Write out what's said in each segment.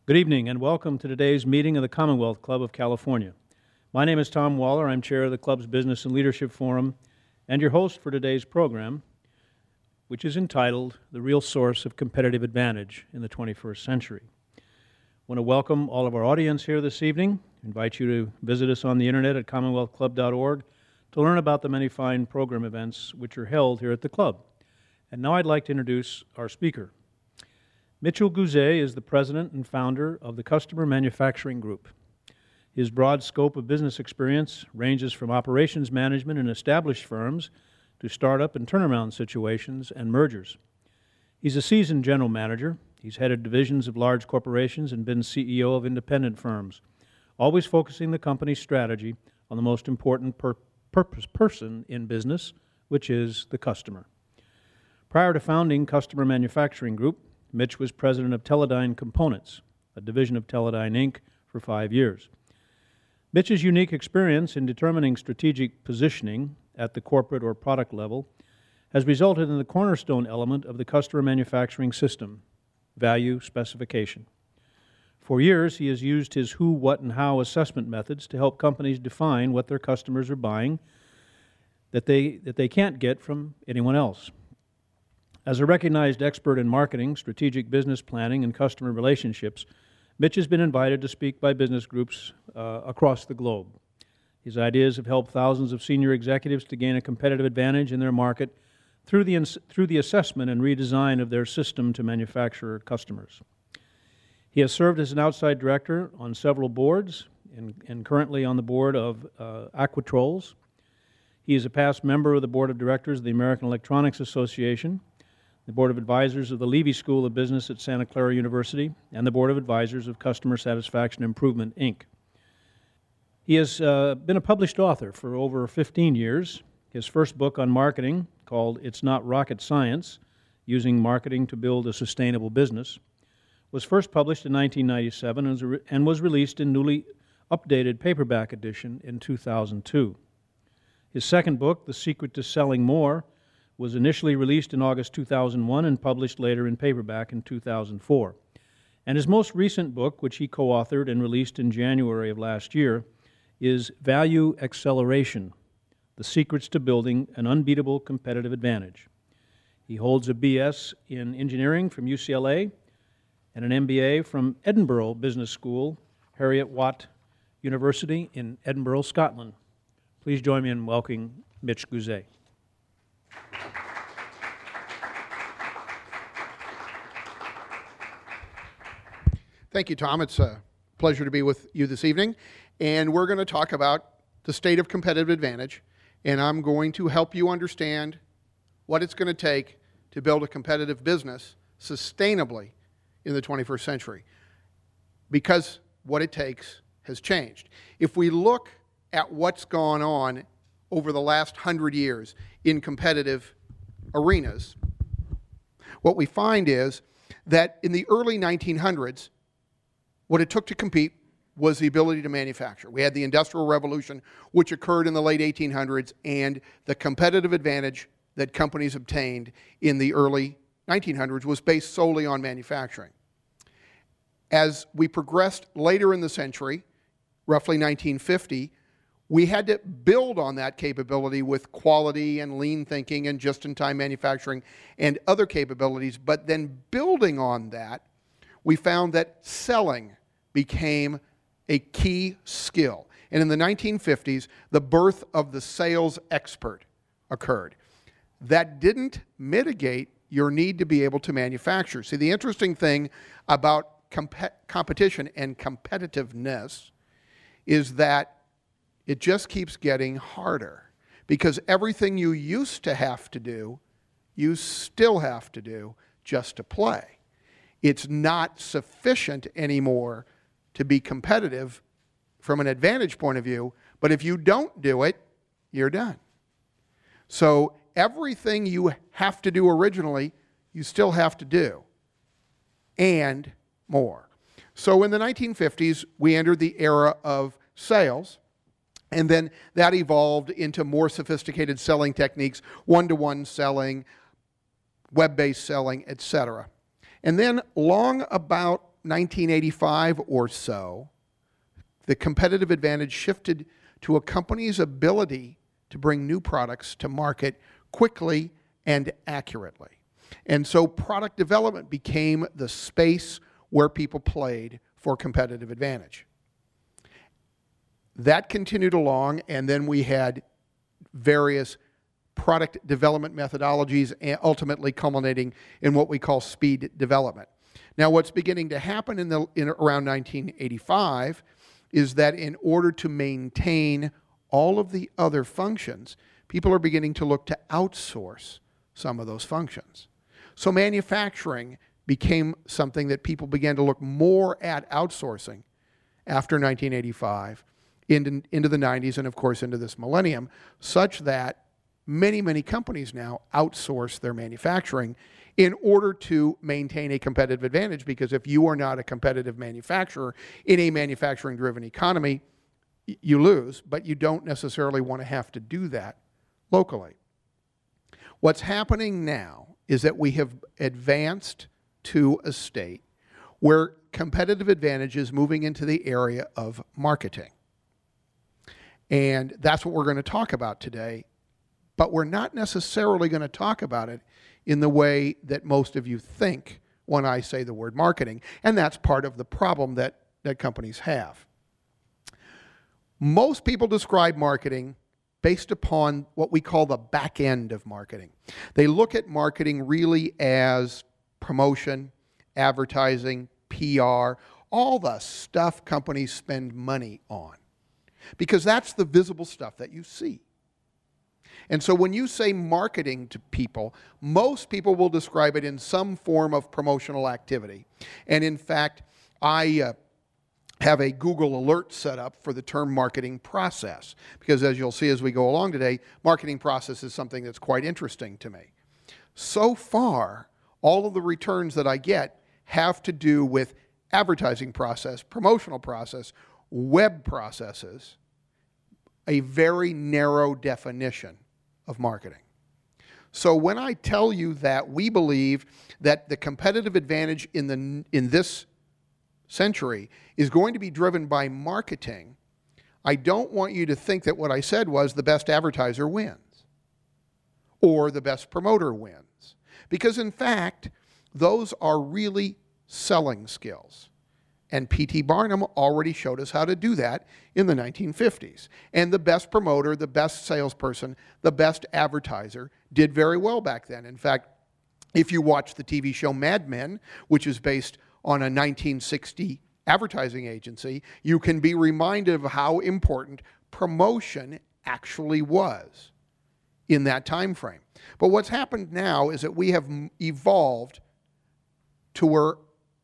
Good evening and welcome to today's meeting of the Commonwealth Club of California. My name is Tom Waller. I'm chair of the club's Business and Leadership Forum and your host for today's program, which is entitled The Real Source of Competitive Advantage in the 21st Century. I want to welcome all of our audience here this evening. I invite you to visit us on the internet at commonwealthclub.org to learn about the many fine program events which are held here at the club. And now I'd like to introduce our speaker. Mitchell Guzet is the president and founder of the Customer Manufacturing Group. His broad scope of business experience ranges from operations management in established firms to startup and turnaround situations and mergers. He's a seasoned general manager. He's headed divisions of large corporations and been CEO of independent firms, always focusing the company's strategy on the most important person in business, which is the customer. Prior to founding Customer Manufacturing Group, Mitch was president of Teledyne Components, a division of Teledyne Inc., for 5 years. Mitch's unique experience in determining strategic positioning at the corporate or product level has resulted in the cornerstone element of the customer manufacturing system, value specification. For years, he has used his who, what, and how assessment methods to help companies define what their customers are buying that they can't get from anyone else. As a recognized expert in marketing, strategic business planning, and customer relationships, Mitch has been invited to speak by business groups across the globe. His ideas have helped thousands of senior executives to gain a competitive advantage in their market through the assessment and redesign of their system to manufacture customers. He has served as an outside director on several boards and currently on the board of Aquatrols. He is a past member of the board of directors of the American Electronics Association, the Board of Advisors of the Levy School of Business at Santa Clara University, and the Board of Advisors of Customer Satisfaction Improvement, Inc. He has been a published author for over 15 years. His first book on marketing, called It's Not Rocket Science, Using Marketing to Build a Sustainable Business, was first published in 1997 and was released in newly updated paperback edition in 2002. His second book, The Secret to Selling More, was initially released in August 2001 and published later in paperback in 2004. And his most recent book, which he co-authored and released in January of last year, is Value Acceleration: The Secrets to Building an Unbeatable Competitive Advantage. He holds a BS in engineering from UCLA and an MBA from Edinburgh Business School, Heriot-Watt University in Edinburgh, Scotland. Please join me in welcoming Mitch Guzet. Thank you, Tom. It's a pleasure to be with you this evening. And we're going to talk about the state of competitive advantage. And I'm going to help you understand what it's going to take to build a competitive business sustainably in the 21st century. Because what it takes has changed. If we look at what's gone on over the last 100 years in competitive arenas, what we find is that in the early 1900s, what it took to compete was the ability to manufacture. We had the Industrial Revolution, which occurred in the late 1800s, and the competitive advantage that companies obtained in the early 1900s was based solely on manufacturing. As we progressed later in the century, roughly 1950, we had to build on that capability with quality and lean thinking and just-in-time manufacturing and other capabilities, but then building on that, we found that selling became a key skill. And in the 1950s, the birth of the sales expert occurred. That didn't mitigate your need to be able to manufacture. See, the interesting thing about competition and competitiveness is that it just keeps getting harder, because everything you used to have to do, you still have to do just to play. It's not sufficient anymore to be competitive from an advantage point of view, but if you don't do it, you're done. So everything you have to do originally, you still have to do, and more. So in the 1950s, we entered the era of sales, and then that evolved into more sophisticated selling techniques, one-to-one selling, web-based selling, etc. And then long about 1985 or so, the competitive advantage shifted to a company's ability to bring new products to market quickly and accurately. And so product development became the space where people played for competitive advantage. That continued along, and then we had various product development methodologies, and ultimately culminating in what we call speed development. Now, what's beginning to happen in around 1985 is that in order to maintain all of the other functions, people are beginning to look to outsource some of those functions. So manufacturing became something that people began to look more at outsourcing after 1985 into the 90s and, of course, into this millennium, such that many, many companies now outsource their manufacturing in order to maintain a competitive advantage, because if you are not a competitive manufacturer in a manufacturing-driven economy, you lose, but you don't necessarily want to have to do that locally. What's happening now is that we have advanced to a state where competitive advantage is moving into the area of marketing. And that's what we're going to talk about today, but we're not necessarily going to talk about it in the way that most of you think when I say the word marketing, and that's part of the problem that companies have. Most people describe marketing based upon what we call the back end of marketing. They look at marketing really as promotion, advertising, PR, all the stuff companies spend money on, because that's the visible stuff that you see. And so when you say marketing to people, most people will describe it in some form of promotional activity. And in fact, I have a Google alert set up for the term marketing process, because as you'll see as we go along today, marketing process is something that's quite interesting to me. So far, all of the returns that I get have to do with advertising process, promotional process, web processes, a very narrow definition of marketing. So when I tell you that we believe that the competitive advantage in this century is going to be driven by marketing, I don't want you to think that what I said was the best advertiser wins or the best promoter wins, because in fact, those are really selling skills. And P.T. Barnum already showed us how to do that in the 1950s. And the best promoter, the best salesperson, the best advertiser did very well back then. In fact, if you watch the TV show Mad Men, which is based on a 1960 advertising agency, you can be reminded of how important promotion actually was in that time frame. But what's happened now is that we have evolved to where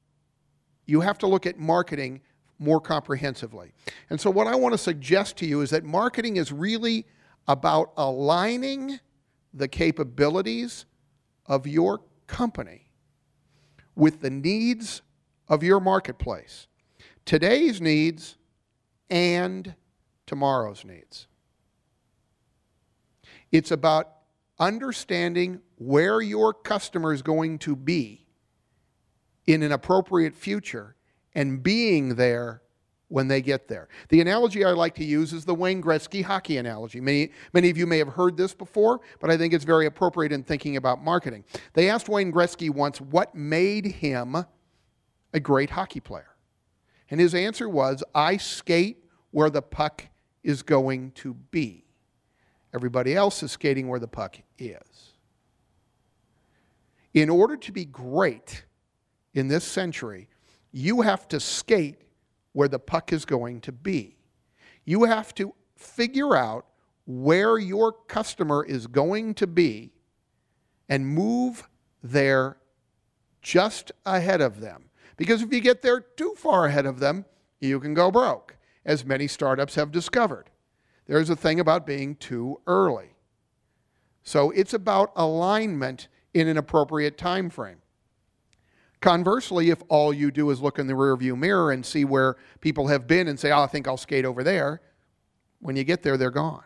you have to look at marketing more comprehensively. And so what I want to suggest to you is that marketing is really about aligning the capabilities of your company with the needs of your marketplace, today's needs and tomorrow's needs. It's about understanding where your customer is going to be in an appropriate future and being there when they get there. The analogy I like to use is the Wayne Gretzky hockey analogy. Many of you may have heard this before, but I think it's very appropriate in thinking about marketing. They asked Wayne Gretzky once what made him a great hockey player. And his answer was, I skate where the puck is going to be. Everybody else is skating where the puck is. In order to be great in this century, you have to skate where the puck is going to be. You have to figure out where your customer is going to be and move there just ahead of them. Because if you get there too far ahead of them, you can go broke, as many startups have discovered. There's a thing about being too early. So it's about alignment in an appropriate time frame. Conversely, if all you do is look in the rearview mirror and see where people have been and say, oh, I think I'll skate over there, when you get there, they're gone.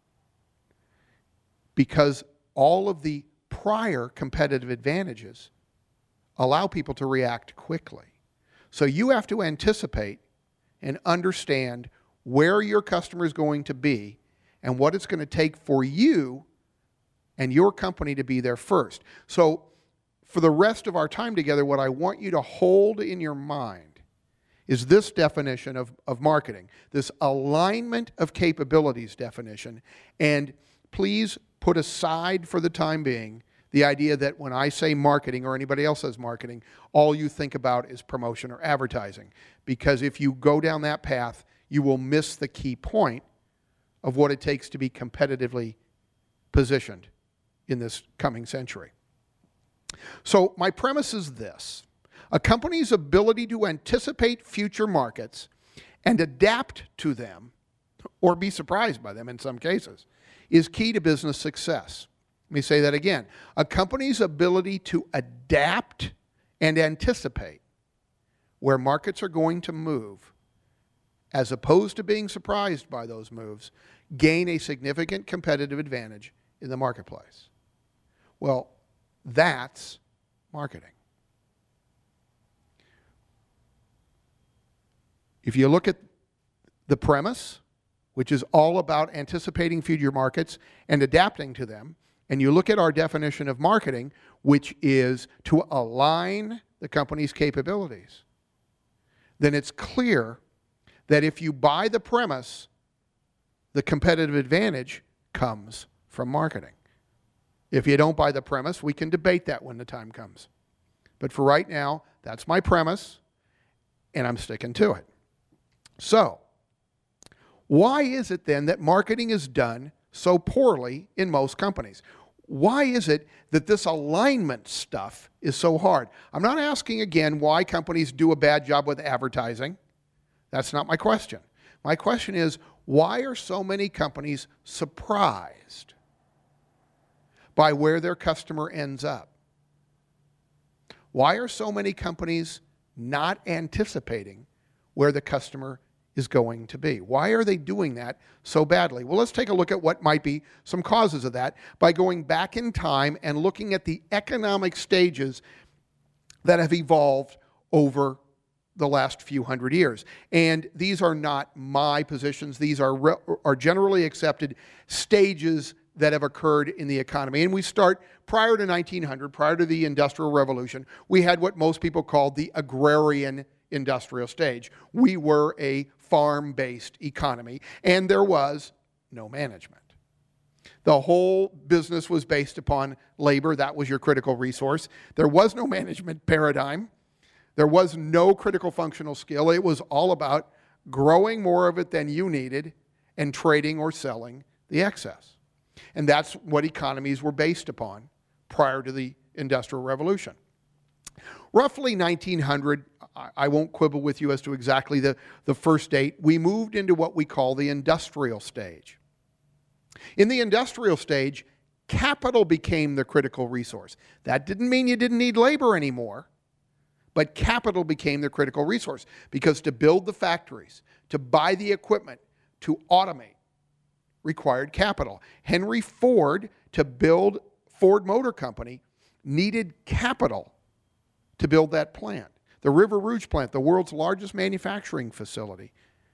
Because all of the prior competitive advantages allow people to react quickly. So you have to anticipate and understand where your customer is going to be and what it's going to take for you and your company to be there first. So for the rest of our time together, what I want you to hold in your mind is this definition of marketing, this alignment of capabilities definition. And please put aside for the time being the idea that when I say marketing or anybody else says marketing, all you think about is promotion or advertising. Because if you go down that path, you will miss the key point of what it takes to be competitively positioned in this coming century. So my premise is this. A company's ability to anticipate future markets and adapt to them, or be surprised by them in some cases, is key to business success. Let me say that again. A company's ability to adapt and anticipate where markets are going to move, as opposed to being surprised by those moves, gain a significant competitive advantage in the marketplace. Well, that's marketing. If you look at the premise, which is all about anticipating future markets and adapting to them, and you look at our definition of marketing, which is to align the company's capabilities, then it's clear that if you buy the premise, the competitive advantage comes from marketing. If you don't buy the premise, we can debate that when the time comes. But for right now, that's my premise, and I'm sticking to it. So, why is it then that marketing is done so poorly in most companies? Why is it that this alignment stuff is so hard? I'm not asking again why companies do a bad job with advertising. That's not my question. My question is, why are so many companies surprised by where their customer ends up? Why are so many companies not anticipating where the customer is going to be? Why are they doing that so badly? Well, let's take a look at what might be some causes of that by going back in time and looking at the economic stages that have evolved over the last few hundred years. And these are not my positions. These are generally accepted stages that have occurred in the economy. And we start prior to 1900, prior to the Industrial Revolution, we had what most people called the agrarian industrial stage. We were a farm-based economy, and there was no management. The whole business was based upon labor. That was your critical resource. There was no management paradigm. There was no critical functional skill. It was all about growing more of it than you needed and trading or selling the excess. And that's what economies were based upon prior to the Industrial Revolution. Roughly 1900, I won't quibble with you as to exactly the first date, we moved into what we call the industrial stage. In the industrial stage, capital became the critical resource. That didn't mean you didn't need labor anymore, but capital became the critical resource because to build the factories, to buy the equipment, to automate required capital. Henry Ford, to build Ford Motor Company, needed capital to build that plant. The River Rouge plant, the world's largest manufacturing facility,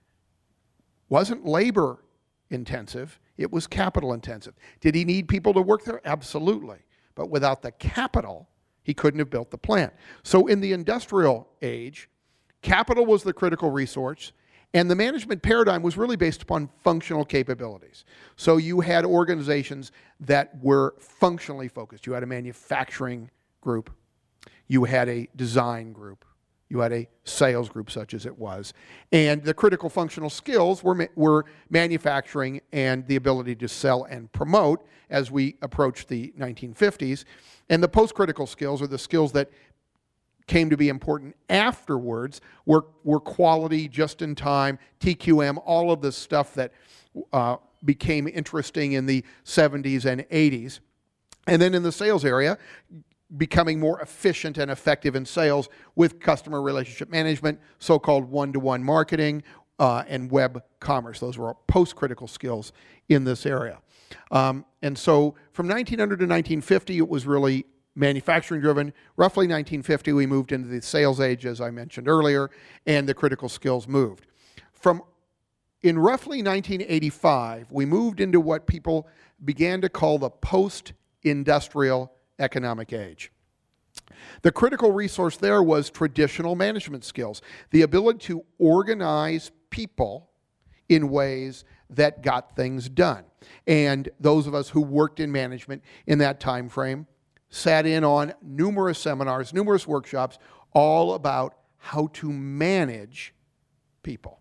wasn't labor intensive, it was capital intensive. Did he need people to work there? Absolutely. But without the capital, he couldn't have built the plant. So in the industrial age, capital was the critical resource, and the management paradigm was really based upon functional capabilities. So you had organizations that were functionally focused. You had a manufacturing group. You had a design group. You had a sales group, such as it was. And the critical functional skills were manufacturing and the ability to sell and promote as we approached the 1950s. And the post-critical skills, or the skills that came to be important afterwards, were quality, just-in-time, TQM, all of the stuff that became interesting in the 70s and 80s. And then in the sales area, becoming more efficient and effective in sales with customer relationship management, so-called one-to-one marketing, and web commerce. Those were post-critical skills in this area. And so from 1900 to 1950, it was really manufacturing driven. Roughly 1950, we moved into the sales age, as I mentioned earlier, and the critical skills moved. In roughly 1985, we moved into what people began to call the post-industrial economic age. The critical resource there was traditional management skills, the ability to organize people in ways that got things done. And those of us who worked in management in that time frame sat in on numerous seminars, numerous workshops, all about how to manage people.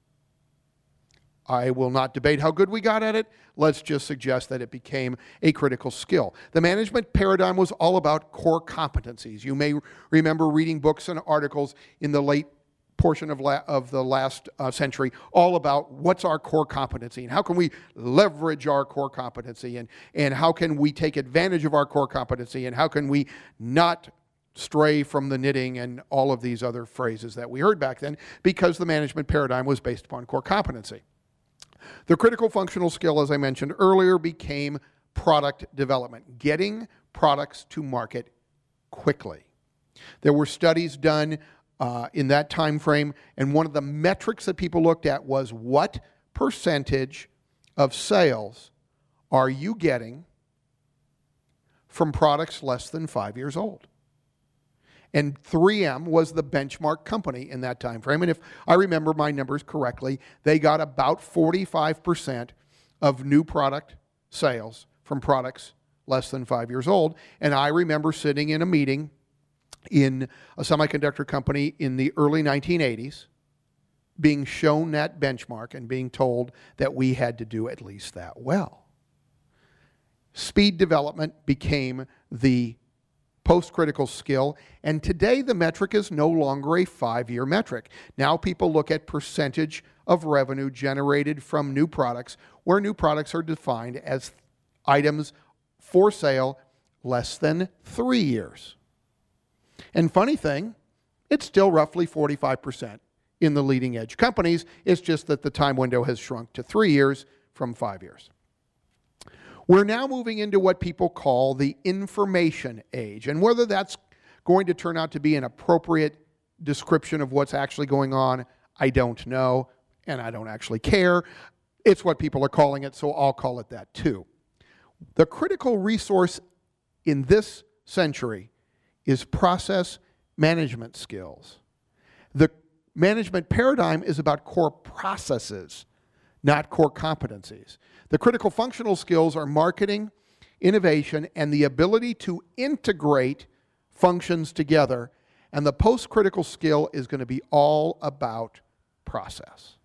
I will not debate how good we got at it. Let's just suggest that it became a critical skill. The management paradigm was all about core competencies. You may remember reading books and articles in the late portion of the last century all about what's our core competency and how can we leverage our core competency and how can we take advantage of our core competency and how can we not stray from the knitting and all of these other phrases that we heard back then, because the management paradigm was based upon core competency. The critical functional skill, as I mentioned earlier, became product development, getting products to market quickly. There were studies done in that time frame, and one of the metrics that people looked at was what percentage of sales are you getting from products less than 5 years old? And 3M was the benchmark company in that time frame. And if I remember my numbers correctly, they got about 45% of new product sales from products less than 5 years old. And I remember sitting in a meeting in a semiconductor company in the early 1980s, being shown that benchmark and being told that we had to do at least that well. Speed development became the post-critical skill, and today the metric is no longer a 5-year metric. Now people look at percentage of revenue generated from new products, where new products are defined as items for sale less than 3 years. And funny thing, it's still roughly 45% in the leading edge companies. It's just that the time window has shrunk to 3 years from 5 years. We're now moving into what people call the information age. And whether that's going to turn out to be an appropriate description of what's actually going on, I don't know, and I don't actually care. It's what people are calling it, so I'll call it that too. The critical resource in this century is process management skills. The management paradigm is about core processes, not core competencies. The critical functional skills are marketing, innovation, and the ability to integrate functions together. And the post-critical skill is going to be all about process.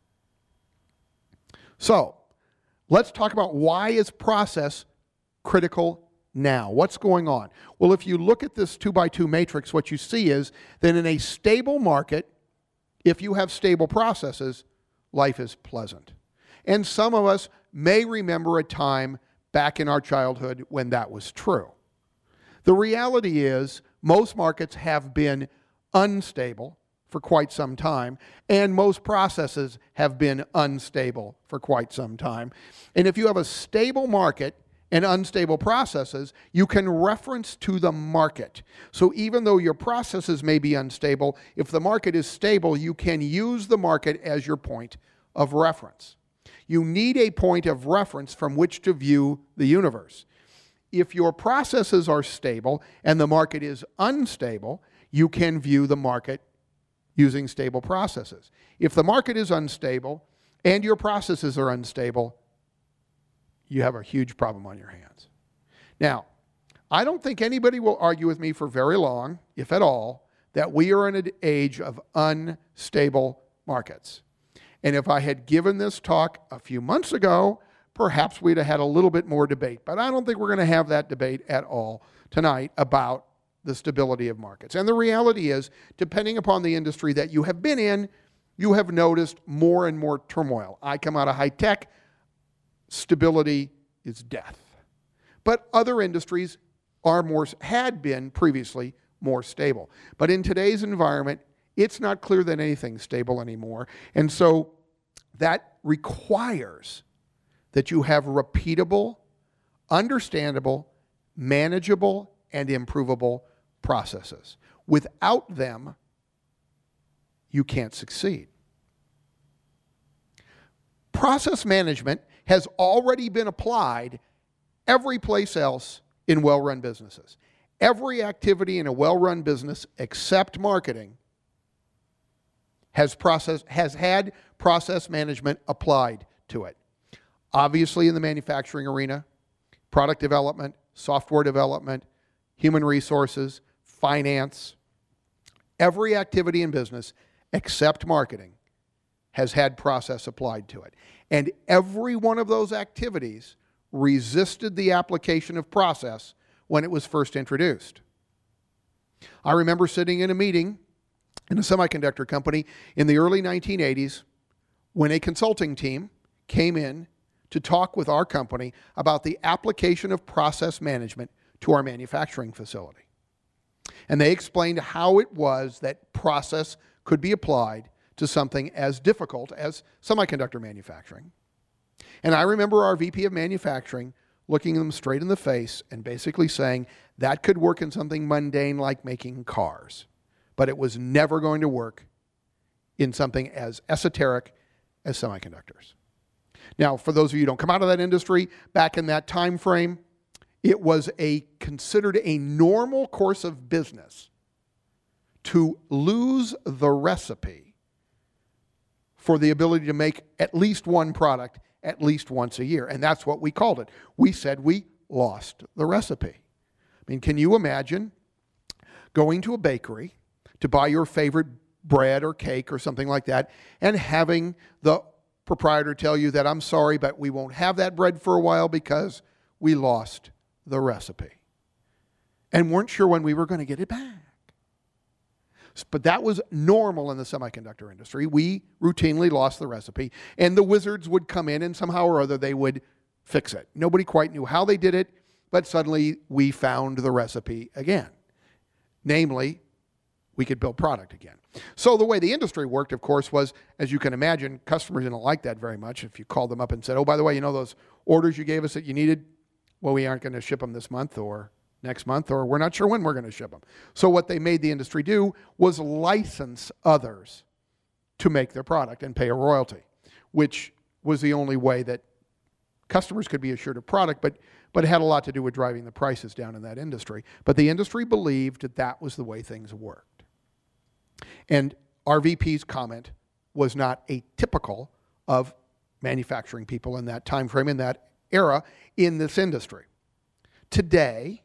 So, let's talk about why is process critical now? What's going on? Well, if you look at this 2x2 matrix, what you see is that in a stable market, if you have stable processes, life is pleasant. And some of us may remember a time back in our childhood when that was true. The reality is most markets have been unstable for quite some time, and most processes have been unstable for quite some time. And if you have a stable market and unstable processes, you can reference to the market. So even though your processes may be unstable, if the market is stable, you can use the market as your point of reference. You need a point of reference from which to view the universe. If your processes are stable and the market is unstable, you can view the market using stable processes. If the market is unstable and your processes are unstable, you have a huge problem on your hands. Now, I don't think anybody will argue with me for very long, if at all, that we are in an age of unstable markets. And if I had given this talk a few months ago, perhaps we'd have had a little bit more debate. But I don't think we're going to have that debate at all tonight about the stability of markets. And the reality is, depending upon the industry that you have been in, you have noticed more and more turmoil. I come out of high tech, stability is death. But other industries had been previously more stable. But in today's environment, it's not clear that anything's stable anymore. And so that requires that you have repeatable, understandable, manageable, and improvable processes. Without them, you can't succeed. Process management has already been applied every place else in well-run businesses. Every activity in a well-run business except marketing has had process management applied to it. Obviously in the manufacturing arena, product development, software development, human resources, finance, every activity in business except marketing has had process applied to it. And every one of those activities resisted the application of process when it was first introduced. I remember sitting in a meeting in a semiconductor company in the early 1980s when a consulting team came in to talk with our company about the application of process management to our manufacturing facility. And they explained how it was that process could be applied to something as difficult as semiconductor manufacturing. And I remember our VP of manufacturing looking them straight in the face and basically saying that could work in something mundane like making cars, but it was never going to work in something as esoteric as semiconductors. Now, for those of you who don't come out of that industry, back in that time frame, it was considered a normal course of business to lose the recipe for the ability to make at least one product at least once a year. And that's what we called it. We said we lost the recipe. I mean, can you imagine going to a bakery to buy your favorite bread or cake or something like that and having the proprietor tell you that, I'm sorry, but we won't have that bread for a while because we lost the recipe and weren't sure when we were going to get it back. But that was normal in the semiconductor industry. We routinely lost the recipe, and the wizards would come in and somehow or other they would fix it. Nobody quite knew how they did it, but suddenly we found the recipe again. Namely, we could build product again. So the way the industry worked, of course, was, as you can imagine, customers didn't like that very much. If you called them up and said, oh, by the way, you know those orders you gave us that you needed? Well, we aren't going to ship them this month or next month, or we're not sure when we're going to ship them. So what they made the industry do was license others to make their product and pay a royalty, which was the only way that customers could be assured of product, but it had a lot to do with driving the prices down in that industry. But the industry believed that that was the way things worked. And our VP's comment was not atypical of manufacturing people in that time frame, in that era, in this industry. Today,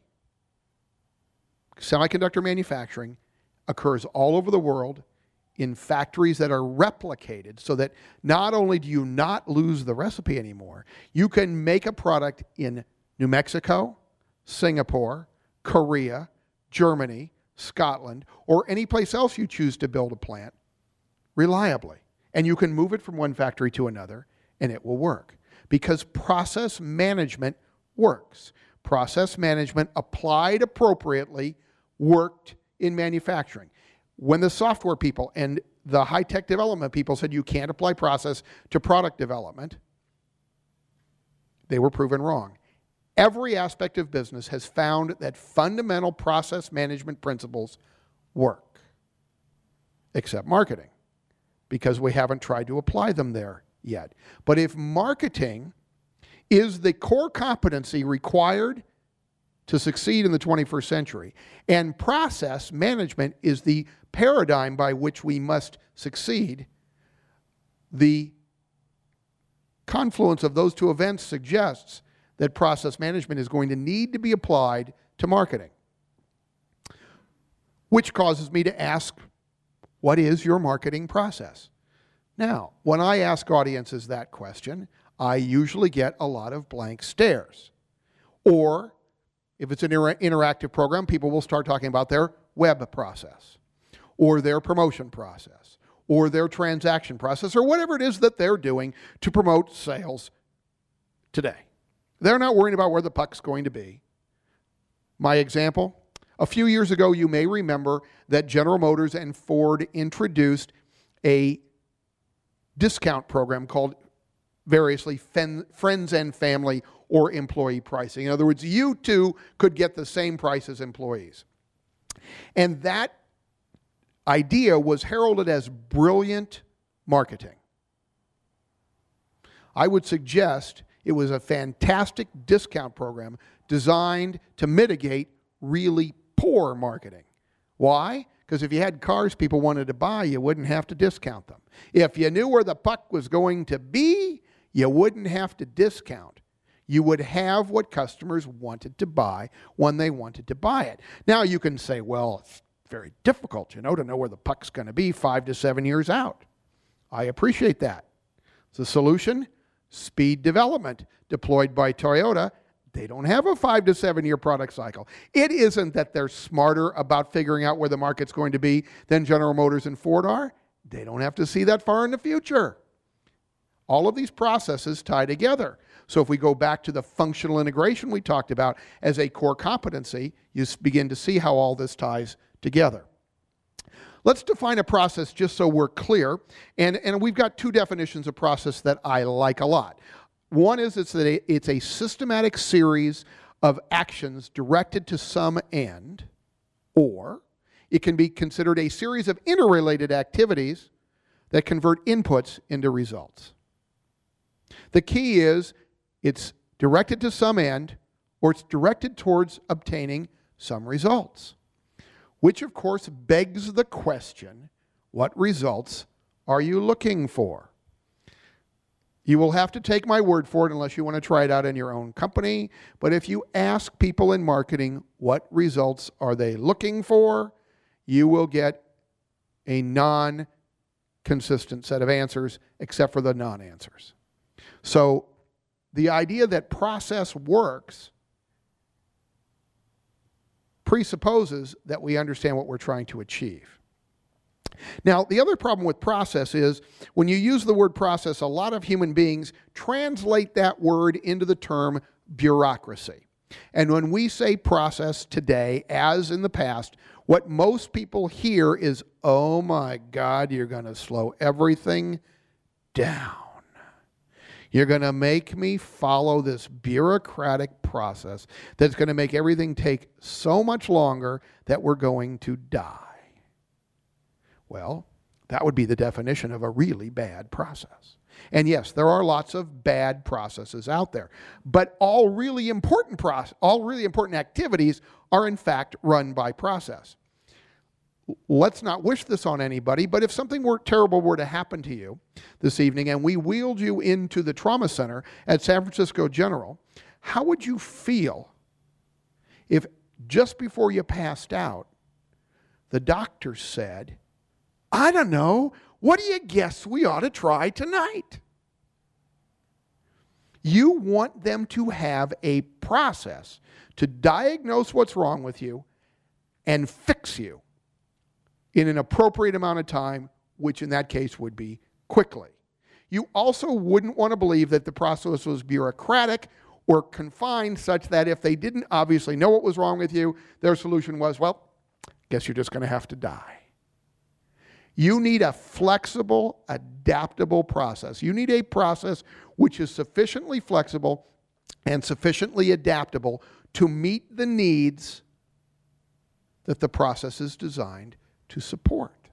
semiconductor manufacturing occurs all over the world in factories that are replicated so that not only do you not lose the recipe anymore, you can make a product in New Mexico, Singapore, Korea, Germany, Scotland, or any place else you choose to build a plant reliably. And you can move it from one factory to another and it will work because process management works. Process management applied appropriately worked in manufacturing. When the software people and the high-tech development people said you can't apply process to product development, they were proven wrong. Every aspect of business has found that fundamental process management principles work, except marketing, because we haven't tried to apply them there yet. But if marketing is the core competency required to succeed in the 21st century, and process management is the paradigm by which we must succeed, the confluence of those two events suggests that process management is going to need to be applied to marketing. Which causes me to ask, what is your marketing process? Now, when I ask audiences that question, I usually get a lot of blank stares. Or, if it's an interactive program, people will start talking about their web process, or their promotion process, or their transaction process, or whatever it is that they're doing to promote sales today. They're not worrying about where the puck's going to be. My example, a few years ago, you may remember that General Motors and Ford introduced a discount program called variously friends and family or employee pricing. In other words, you too could get the same price as employees. And that idea was heralded as brilliant marketing. I would suggest it was a fantastic discount program designed to mitigate really poor marketing. Why? Because if you had cars people wanted to buy, you wouldn't have to discount them. If you knew where the puck was going to be, you wouldn't have to discount. You would have what customers wanted to buy when they wanted to buy it. Now you can say, well, it's very difficult, to know where the puck's going to be 5 to 7 years out. I appreciate that. The solution? Speed development deployed by Toyota. They don't have a 5 to 7 year product cycle. It isn't that they're smarter about figuring out where the market's going to be than General Motors and Ford are. They don't have to see that far in the future. All of these processes tie together. So if we go back to the functional integration we talked about as a core competency, you begin to see how all this ties together. Let's define a process just so we're clear. And we've got two definitions of process that I like a lot. One is it's a systematic series of actions directed to some end, or it can be considered a series of interrelated activities that convert inputs into results. The key is it's directed to some end, or it's directed towards obtaining some results. Which, of course, begs the question, what results are you looking for? You will have to take my word for it unless you want to try it out in your own company. But if you ask people in marketing what results are they looking for, you will get a non-consistent set of answers, except for the non-answers. So the idea that process works presupposes that we understand what we're trying to achieve. Now, the other problem with process is when you use the word process, a lot of human beings translate that word into the term bureaucracy. And when we say process today, as in the past, what most people hear is, oh my God, you're going to slow everything down. You're going to make me follow this bureaucratic process that's going to make everything take so much longer that we're going to die. Well, that would be the definition of a really bad process. And yes, there are lots of bad processes out there, but all really important activities are in fact run by process. Let's not wish this on anybody, but if something terrible were to happen to you this evening and we wheeled you into the trauma center at San Francisco General, how would you feel if just before you passed out, the doctor said, I don't know, what do you guess we ought to try tonight? You want them to have a process to diagnose what's wrong with you and fix you in an appropriate amount of time, which in that case would be quickly. You also wouldn't want to believe that the process was bureaucratic or confined such that if they didn't obviously know what was wrong with you, their solution was, well, guess you're just going to have to die. You need a flexible, adaptable process. You need a process which is sufficiently flexible and sufficiently adaptable to meet the needs that the process is designed to support.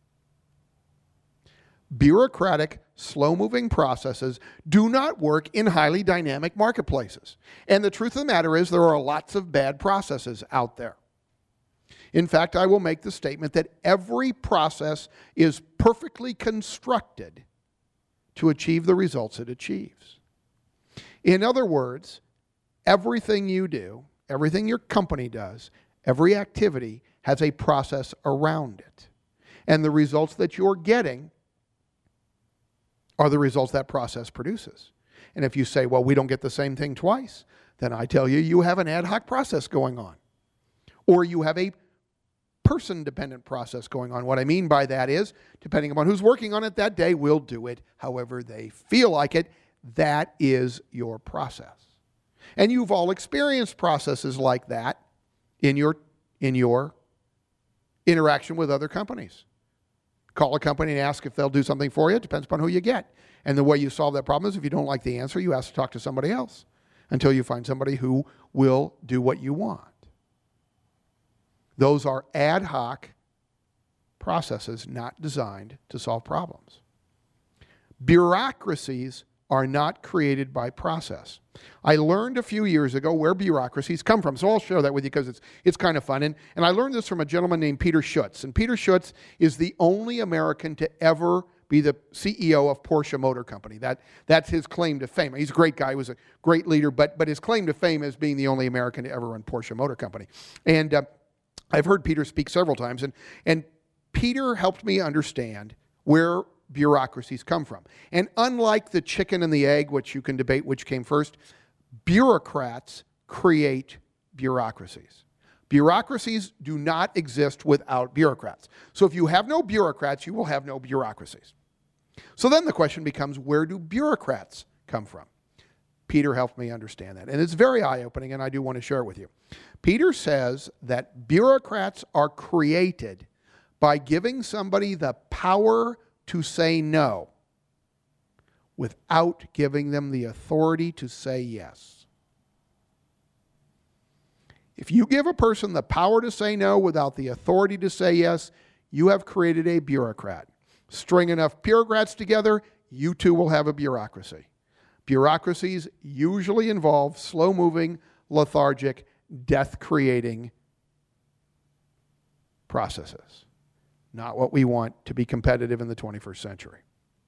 Bureaucratic, slow-moving processes do not work in highly dynamic marketplaces. And the truth of the matter is there are lots of bad processes out there. In fact, I will make the statement that every process is perfectly constructed to achieve the results it achieves. In other words, everything you do, everything your company does, every activity has a process around it. And the results that you're getting are the results that process produces. And if you say, well, we don't get the same thing twice, then I tell you, you have an ad hoc process going on. Or you have a person-dependent process going on. What I mean by that is, depending upon who's working on it that day, will do it however they feel like it. That is your process. And you've all experienced processes like that in your interaction with other companies. call a company and ask if they'll do something for you. It depends upon who you get. And the way you solve that problem is if you don't like the answer, you ask to talk to somebody else until you find somebody who will do what you want. Those are ad hoc processes not designed to solve problems. Bureaucracies are not created by process. I learned a few years ago where bureaucracies come from, so I'll share that with you because it's kind of fun. And I learned this from a gentleman named Peter Schutz. And Peter Schutz is the only American to ever be the CEO of Porsche Motor Company. That's his claim to fame. He's a great guy. He was a great leader, but his claim to fame is being the only American to ever run Porsche Motor Company. And I've heard Peter speak several times, and Peter helped me understand where bureaucracies come from. And unlike the chicken and the egg, which you can debate which came first, bureaucrats create bureaucracies. Bureaucracies do not exist without bureaucrats. So if you have no bureaucrats, you will have no bureaucracies. So then the question becomes, where do bureaucrats come from? Peter helped me understand that. And it's very eye-opening, and I do want to share it with you. Peter says that bureaucrats are created by giving somebody the power to say no without giving them the authority to say yes. If you give a person the power to say no without the authority to say yes, you have created a bureaucrat. String enough bureaucrats together, you too will have a bureaucracy. Bureaucracies usually involve slow-moving, lethargic, death-creating processes. Not what we want to be competitive in the 21st century.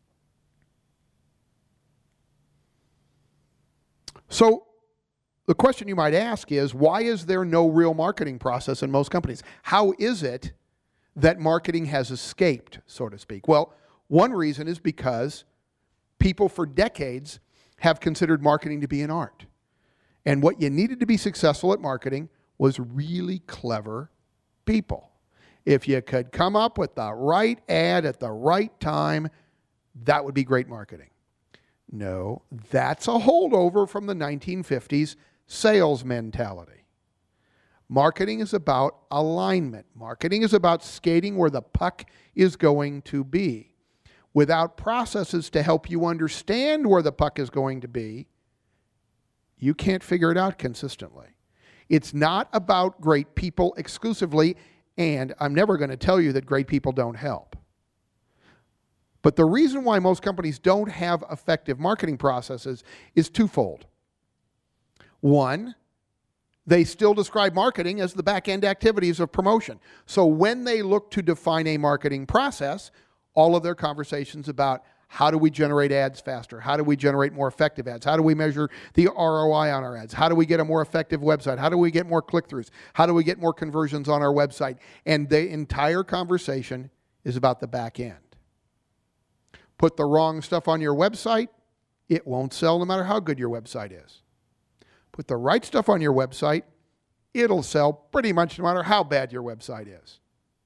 So, the question you might ask is, why is there no real marketing process in most companies? How is it that marketing has escaped, so to speak? Well, one reason is because people for decades have considered marketing to be an art. And what you needed to be successful at marketing was really clever people. If you could come up with the right ad at the right time, that would be great marketing. No, that's a holdover from the 1950s sales mentality. Marketing is about alignment. Marketing is about skating where the puck is going to be. Without processes to help you understand where the puck is going to be, you can't figure it out consistently. It's not about great people exclusively. And I'm never going to tell you that great people don't help. But the reason why most companies don't have effective marketing processes is twofold. One, they still describe marketing as the back-end activities of promotion. So when they look to define a marketing process, all of their conversations about how do we generate ads faster? How do we generate more effective ads? How do we measure the ROI on our ads? How do we get a more effective website? How do we get more click-throughs? How do we get more conversions on our website? And the entire conversation is about the back end. Put the wrong stuff on your website, it won't sell no matter how good your website is. Put the right stuff on your website, it'll sell pretty much no matter how bad your website is.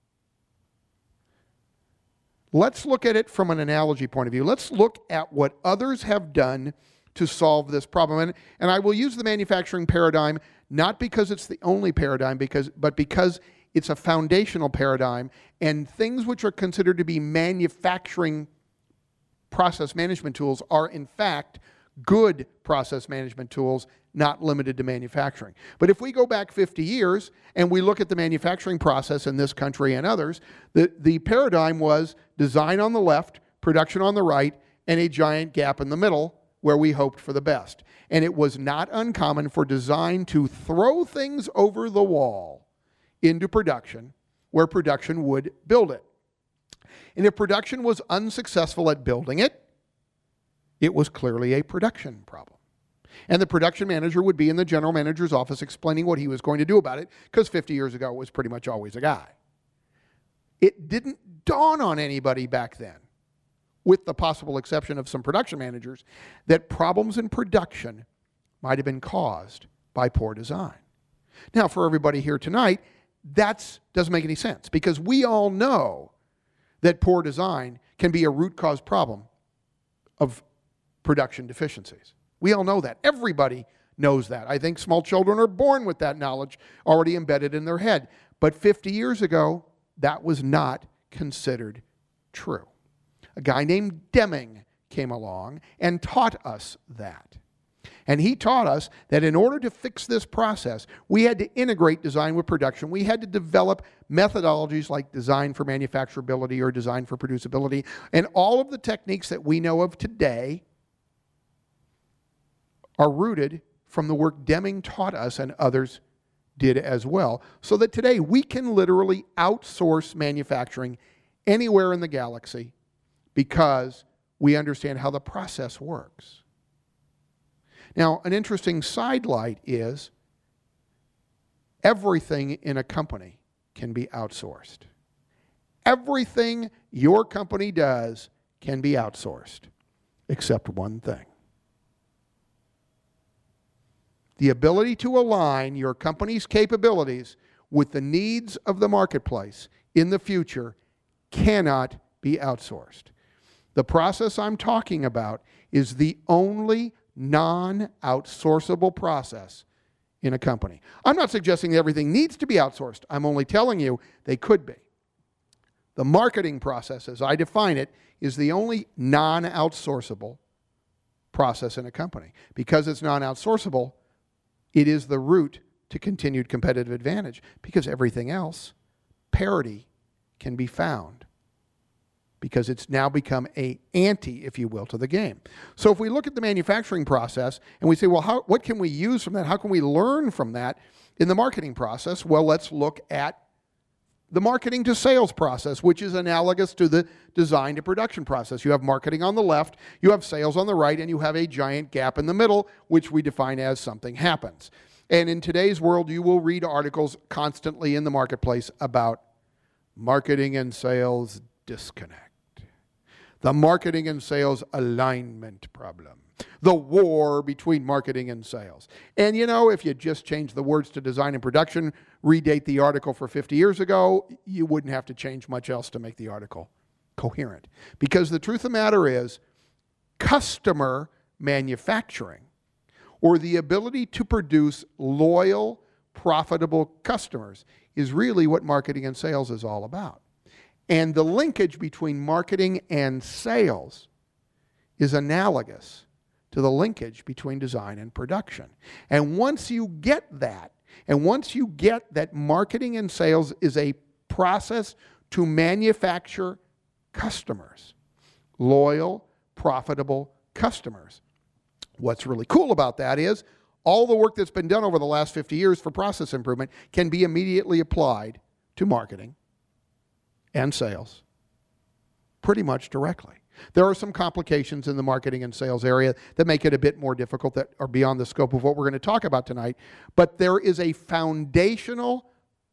Let's look at it from an analogy point of view. Let's look at what others have done to solve this problem. And I will use the manufacturing paradigm not because it's the only paradigm, but because it's a foundational paradigm, and things which are considered to be manufacturing process management tools are in fact good process management tools, not limited to manufacturing. But if we go back 50 years and we look at the manufacturing process in this country and others, the paradigm was design on the left, production on the right, and a giant gap in the middle where we hoped for the best. And it was not uncommon for design to throw things over the wall into production where production would build it. And if production was unsuccessful at building it, it was clearly a production problem. And the production manager would be in the general manager's office explaining what he was going to do about it, because 50 years ago it was pretty much always a guy. It didn't dawn on anybody back then, with the possible exception of some production managers, that problems in production might have been caused by poor design. Now, for everybody here tonight, that doesn't make any sense, because we all know that poor design can be a root cause problem of production deficiencies. We all know that. Everybody knows that. I think small children are born with that knowledge already embedded in their head. But 50 years ago, that was not considered true. A guy named Deming came along and taught us that. And he taught us that in order to fix this process, we had to integrate design with production. We had to develop methodologies like design for manufacturability or design for producibility. And all of the techniques that we know of today are rooted from the work Deming taught us and others did as well. So that today we can literally outsource manufacturing anywhere in the galaxy because we understand how the process works. Now, an interesting sidelight is everything in a company can be outsourced. Everything your company does can be outsourced, except one thing. The ability to align your company's capabilities with the needs of the marketplace in the future cannot be outsourced. The process I'm talking about is the only non-outsourceable process in a company. I'm not suggesting that everything needs to be outsourced. I'm only telling you they could be. The marketing process, as I define it, is the only non-outsourceable process in a company. Because it's non-outsourceable, it is the route to continued competitive advantage. Because everything else, parity, can be found. Because it's now become an ante, if you will, to the game. So if we look at the manufacturing process and we say, well, what can we use from that? How can we learn from that in the marketing process? Well, let's look at the marketing to sales process, which is analogous to the design to production process. You have marketing on the left, you have sales on the right, and you have a giant gap in the middle, which we define as something happens. And in today's world, you will read articles constantly in the marketplace about marketing and sales disconnect. The marketing and sales alignment problem. The war between marketing and sales. And you know, if you just change the words to design and production, redate the article for 50 years ago, you wouldn't have to change much else to make the article coherent. Because the truth of the matter is, customer manufacturing, or the ability to produce loyal, profitable customers, is really what marketing and sales is all about. And the linkage between marketing and sales is analogous to the linkage between design and production. And once you get that, and once you get that marketing and sales is a process to manufacture customers, loyal, profitable customers, what's really cool about that is all the work that's been done over the last 50 years for process improvement can be immediately applied to marketing and sales, pretty much directly. There are some complications in the marketing and sales area that make it a bit more difficult, that are beyond the scope of what we're going to talk about tonight, but there is a foundational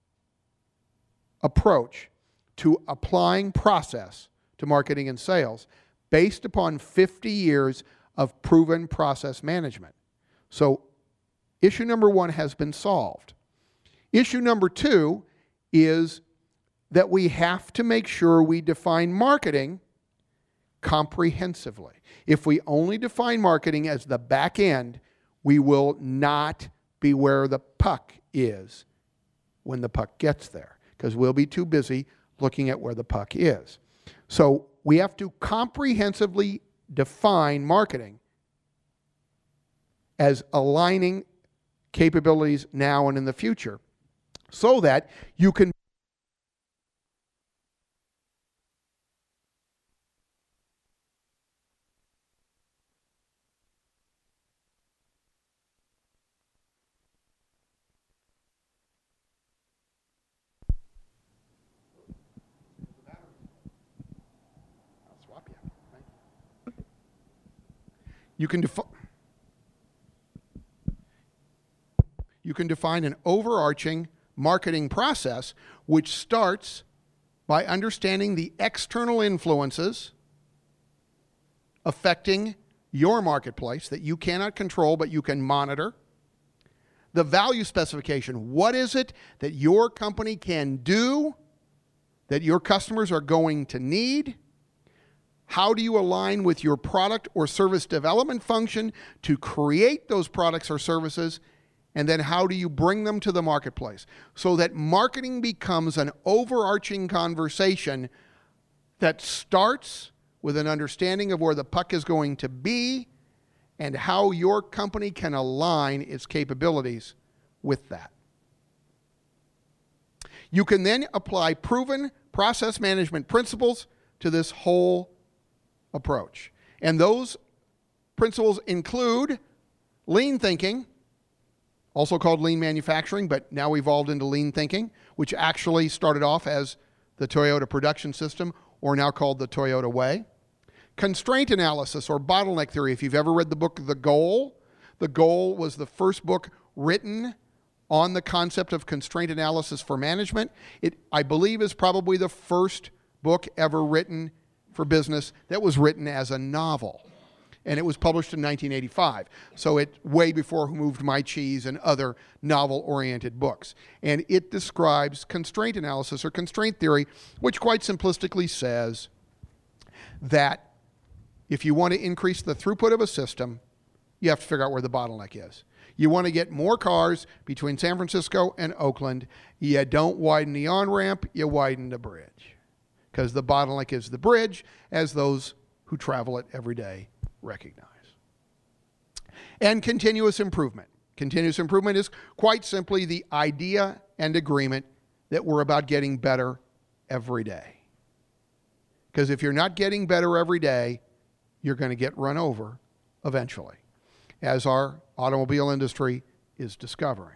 approach to applying process to marketing and sales based upon 50 years of proven process management. So issue number one has been solved. Issue number two is that we have to make sure we define marketing comprehensively. If we only define marketing as the back end, we will not be where the puck is when the puck gets there, because we'll be too busy looking at where the puck is. So we have to comprehensively define marketing as aligning capabilities now and in the future, so that you can You can define an overarching marketing process which starts by understanding the external influences affecting your marketplace that you cannot control but you can monitor. The value specification. What is it that your company can do that your customers are going to need? How do you align with your product or service development function to create those products or services? And then how do you bring them to the marketplace? So that marketing becomes an overarching conversation that starts with an understanding of where the puck is going to be and how your company can align its capabilities with that. You can then apply proven process management principles to this whole approach. And those principles include lean thinking, also called lean manufacturing, but now evolved into lean thinking, which actually started off as the Toyota production system, or now called the Toyota Way. Constraint analysis, or bottleneck theory. If you've ever read the book The Goal was the first book written on the concept of constraint analysis for management. It, I believe, is probably the first book ever written for business that was written as a novel. And it was published in 1985. So it way before Who Moved My Cheese and other novel-oriented books. And it describes constraint analysis or constraint theory, which quite simplistically says that if you want to increase the throughput of a system, you have to figure out where the bottleneck is. You want to get more cars between San Francisco and Oakland. You don't widen the on-ramp, you widen the bridge. Because the bottleneck is the bridge, as those who travel it every day recognize. And continuous improvement. Continuous improvement is quite simply the idea and agreement that we're about getting better every day. Because if you're not getting better every day, you're going to get run over eventually, as our automobile industry is discovering.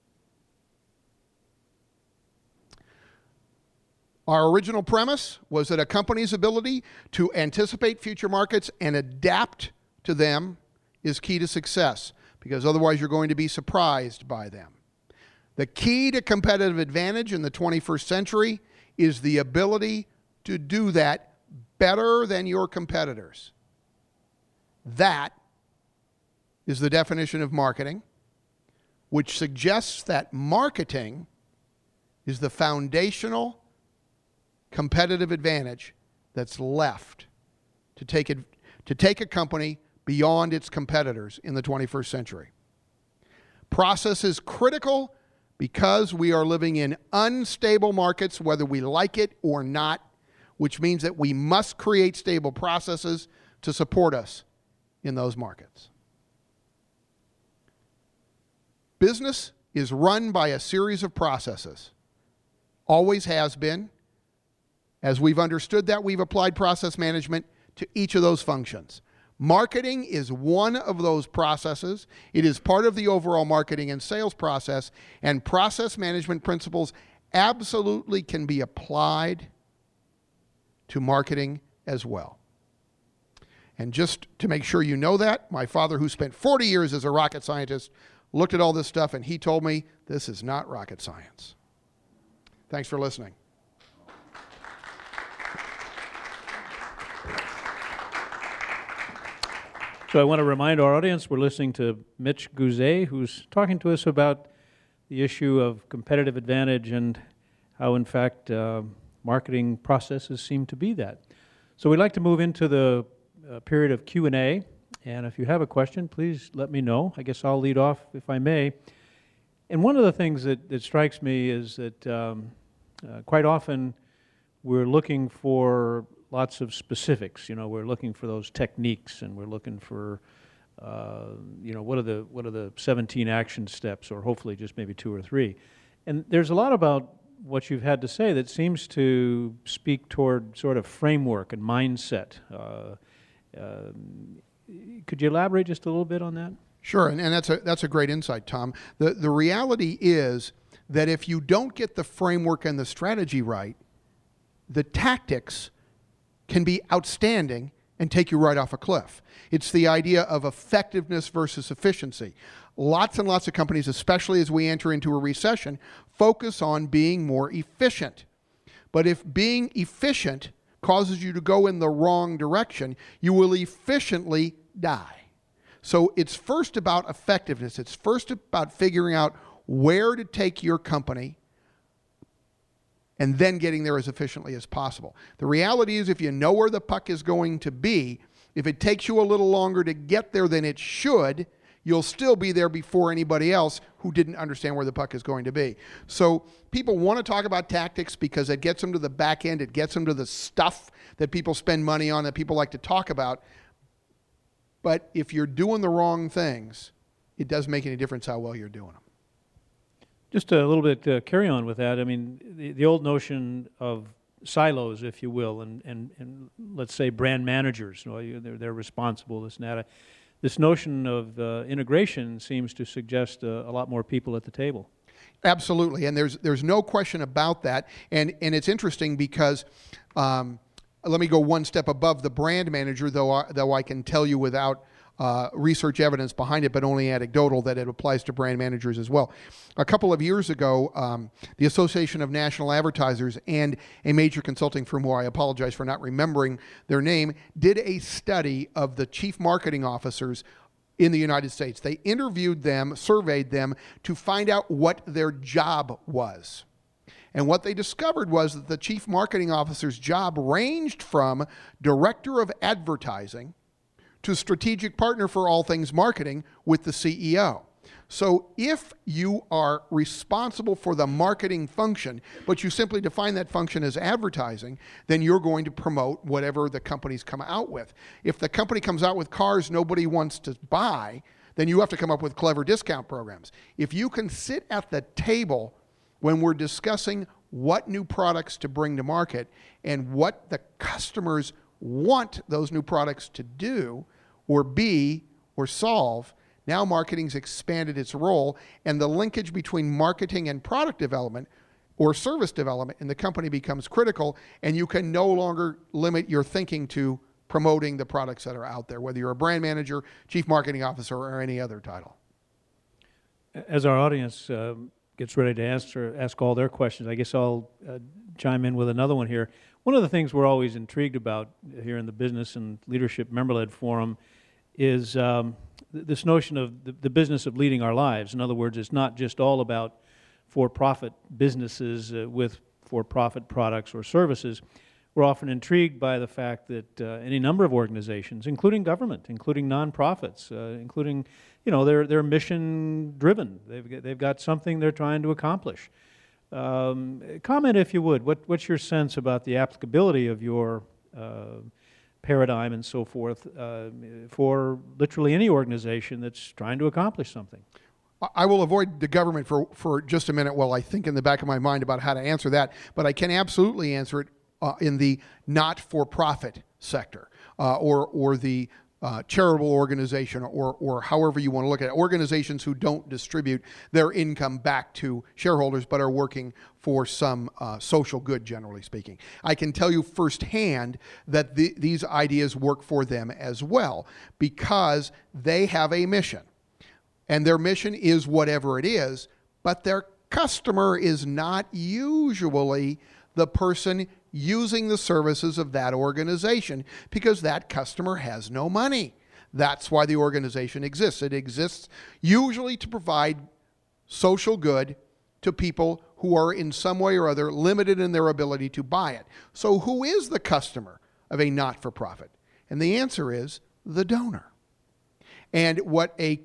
Our original premise was that a company's ability to anticipate future markets and adapt to them is key to success, because otherwise you're going to be surprised by them. The key to competitive advantage in the 21st century is the ability to do that better than your competitors. That is the definition of marketing, which suggests that marketing is the foundational competitive advantage that's left to take a company beyond its competitors in the 21st century. Process is critical because we are living in unstable markets, whether we like it or not, which means that we must create stable processes to support us in those markets. Business is run by a series of processes. Always has been. As we've understood that, we've applied process management to each of those functions. Marketing is one of those processes. It is part of the overall marketing and sales process, and process management principles absolutely can be applied to marketing as well. And just to make sure you know that, my father, who spent 40 years as a rocket scientist, looked at all this stuff and he told me this is not rocket science. Thanks for listening. So I want to remind our audience we're listening to Mitch Guzet, who's talking to us about the issue of competitive advantage and how, in fact, marketing processes seem to be that. So we'd like to move into the period of Q&A, and if you have a question, please let me know. I guess I'll lead off, if I may. And one of the things that strikes me is that quite often we're looking for lots of specifics. You know, we're looking for those techniques, and we're looking for, what are the 17 action steps, or hopefully just maybe 2 or 3. And there's a lot about what you've had to say that seems to speak toward sort of framework and mindset. Could you elaborate just a little bit on that? Sure, and that's a great insight, Tom. The reality is that if you don't get the framework and the strategy right, the tactics can be outstanding and take you right off a cliff. It's the idea of effectiveness versus efficiency. Lots and lots of companies, especially as we enter into a recession, focus on being more efficient. But if being efficient causes you to go in the wrong direction, you will efficiently die. So it's first about effectiveness. It's first about figuring out where to take your company and then getting there as efficiently as possible. The reality is, if you know where the puck is going to be, if it takes you a little longer to get there than it should, you'll still be there before anybody else who didn't understand where the puck is going to be. So people want to talk about tactics because it gets them to the back end. It gets them to the stuff that people spend money on, that people like to talk about. But if you're doing the wrong things, it doesn't make any difference how well you're doing them. Just a little bit carry on with that. I mean, the old notion of silos, if you will, and let's say brand managers, they're responsible, this and that. This notion of integration seems to suggest a lot more people at the table. Absolutely, and there's no question about that. And it's interesting because let me go one step above the brand manager, though I can tell you without research evidence behind it, but only anecdotal, that it applies to brand managers as well. A couple of years ago, the Association of National Advertisers and a major consulting firm, who I apologize for not remembering their name, did a study of the chief marketing officers in the United States. They interviewed them, surveyed them to find out what their job was. And what they discovered was that the chief marketing officer's job ranged from director of advertising to strategic partner for all things marketing with the CEO. So if you are responsible for the marketing function, but you simply define that function as advertising, then you're going to promote whatever the companies come out with. If the company comes out with cars nobody wants to buy, then you have to come up with clever discount programs. If you can sit at the table when we're discussing what new products to bring to market and what the customers want those new products to do or be or solve, now marketing's expanded its role, and the linkage between marketing and product development or service development in the company becomes critical, and you can no longer limit your thinking to promoting the products that are out there, whether you're a brand manager, chief marketing officer, or any other title. As our audience gets ready to ask all their questions, I guess I'll chime in with another one here. One of the things we're always intrigued about here in the Business and Leadership Member-Led Forum is this notion of the business of leading our lives. In other words, it's not just all about for-profit businesses with for-profit products or services. We're often intrigued by the fact that any number of organizations, including government, including nonprofits, including, they're mission-driven. They've got something they're trying to accomplish. Comment, if you would. What's your sense about the applicability of your paradigm and so forth for literally any organization that's trying to accomplish something? I will avoid the government for just a minute while I think in the back of my mind about how to answer that, but I can absolutely answer it in the not-for-profit sector or the charitable organization or however you want to look at it. Organizations who don't distribute their income back to shareholders but are working for some social good, generally speaking. I can tell you firsthand that these ideas work for them as well because they have a mission. And their mission is whatever it is, but their customer is not usually the person using the services of that organization because that customer has no money. That's why the organization exists. It exists usually to provide social good to people who are in some way or other limited in their ability to buy it. So who is the customer of a not-for-profit? And the answer is the donor. And what a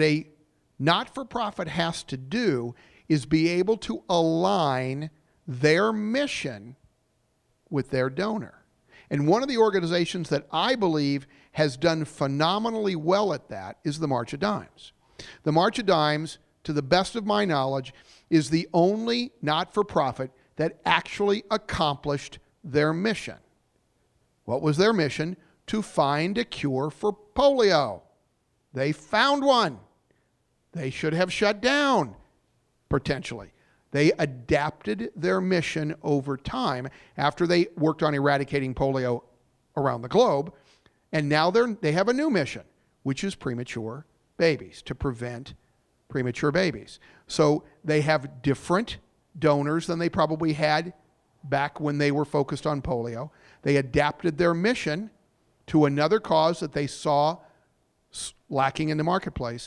not-for-profit has to do is be able to align their mission with their donor. And one of the organizations that I believe has done phenomenally well at that is the March of Dimes. The March of Dimes, to the best of my knowledge, is the only not-for-profit that actually accomplished their mission. What was their mission? To find a cure for polio. They found one. They should have shut down, potentially. They adapted their mission over time after they worked on eradicating polio around the globe, and now they have a new mission, which is premature babies, to prevent premature babies. So they have different donors than they probably had back when they were focused on polio. They adapted their mission to another cause that they saw lacking in the marketplace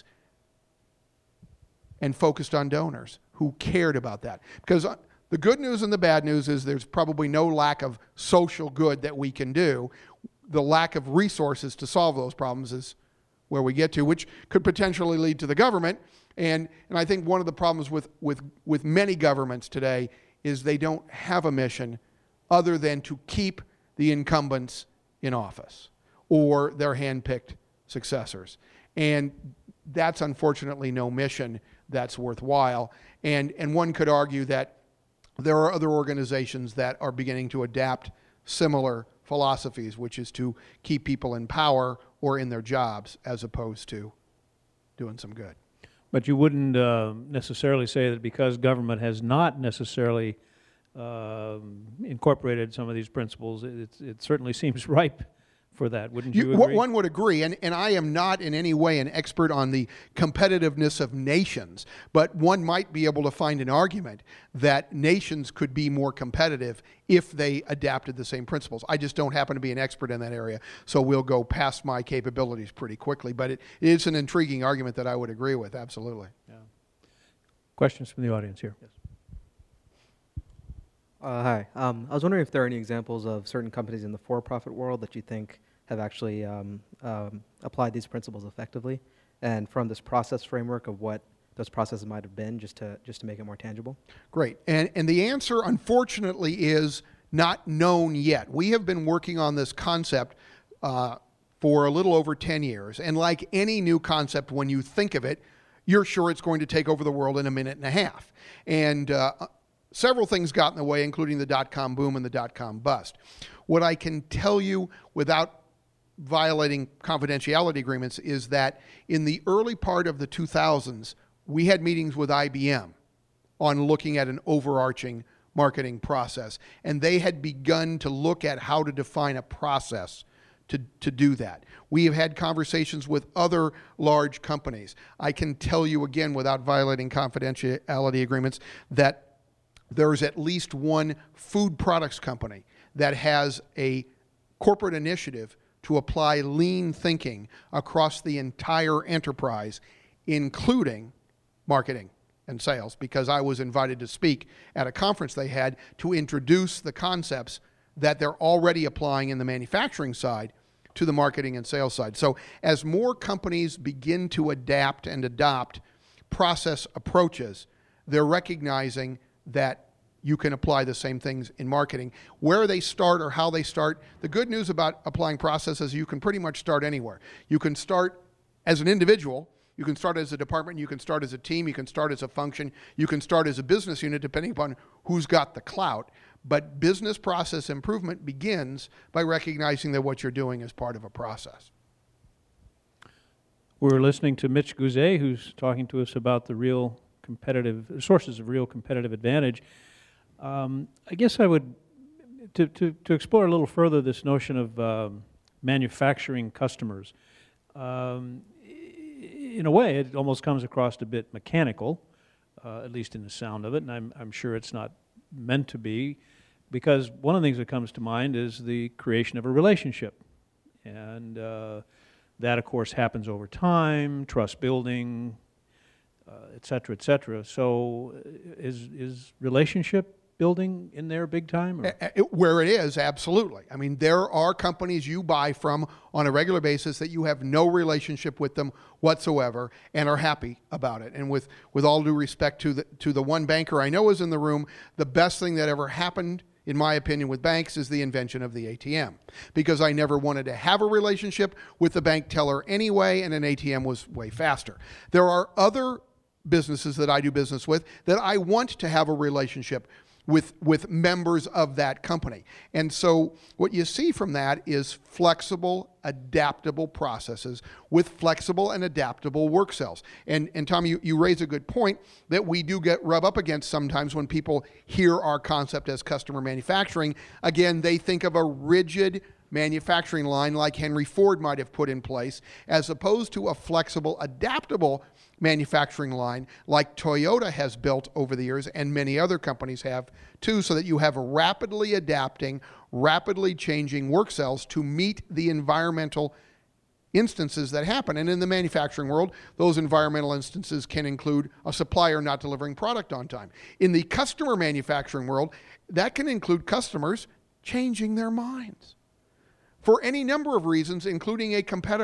and focused on donors who cared about that. Because the good news and the bad news is there's probably no lack of social good that we can do. The lack of resources to solve those problems is where we get to, which could potentially lead to the government. And I think one of the problems with many governments today is they don't have a mission other than to keep the incumbents in office or their hand-picked successors. And that's unfortunately no mission that's worthwhile. And one could argue that there are other organizations that are beginning to adapt similar philosophies, which is to keep people in power or in their jobs as opposed to doing some good. But you wouldn't necessarily say that because government has not necessarily incorporated some of these principles, it certainly seems ripe for that. Wouldn't you agree? One would agree, and I am not in any way an expert on the competitiveness of nations, but one might be able to find an argument that nations could be more competitive if they adapted the same principles. I just don't happen to be an expert in that area, so we'll go past my capabilities pretty quickly, but it is an intriguing argument that I would agree with, absolutely. Yeah. Questions from the audience here? Yes. Hi. I was wondering if there are any examples of certain companies in the for-profit world that you think have actually applied these principles effectively, and from this process framework of what those processes might have been, just to make it more tangible. Great. And the answer, unfortunately, is not known yet. We have been working on this concept for a little over 10 years, and like any new concept, when you think of it, you're sure it's going to take over the world in a minute and a half. And several things got in the way, including the dot-com boom and the dot-com bust. What I can tell you without violating confidentiality agreements is that in the early part of the 2000s, we had meetings with IBM on looking at an overarching marketing process. And they had begun to look at how to define a process to do that. We have had conversations with other large companies. I can tell you again, without violating confidentiality agreements, that there is at least one food products company that has a corporate initiative to apply lean thinking across the entire enterprise, including marketing and sales, because I was invited to speak at a conference they had to introduce the concepts that they're already applying in the manufacturing side to the marketing and sales side. So as more companies begin to adapt and adopt process approaches, they're recognizing that you can apply the same things in marketing. Where they start or how they start, the good news about applying processes, you can pretty much start anywhere. You can start as an individual, you can start as a department, you can start as a team, you can start as a function, you can start as a business unit, depending upon who's got the clout. But business process improvement begins by recognizing that what you're doing is part of a process. We're listening to Mitch Guzet, who's talking to us about the real competitive sources of real competitive advantage. I guess I would, to explore a little further this notion of manufacturing customers. In a way, it almost comes across a bit mechanical, at least in the sound of it, and I'm sure it's not meant to be, because one of the things that comes to mind is the creation of a relationship. And that, of course, happens over time, trust building, et cetera, et cetera. So is relationship building in there big time? Where it is, absolutely. I mean, there are companies you buy from on a regular basis that you have no relationship with them whatsoever and are happy about it. And with all due respect to the one banker I know is in the room, the best thing that ever happened, in my opinion, with banks is the invention of the ATM, because I never wanted to have a relationship with the bank teller anyway, and an ATM was way faster. There are other businesses that I do business with that I want to have a relationship with members of that company. And so what you see from that is flexible, adaptable processes with flexible and adaptable work cells. And Tom, you raise a good point that we do rub up against sometimes when people hear our concept as customer manufacturing. Again, they think of a rigid manufacturing line like Henry Ford might have put in place, as opposed to a flexible, adaptable manufacturing line like Toyota has built over the years, and many other companies have too, so that you have rapidly adapting, rapidly changing work cells to meet the environmental instances that happen. And in the manufacturing world, those environmental instances can include a supplier not delivering product on time. In the customer manufacturing world, that can include customers changing their minds for any number of reasons, including a competitor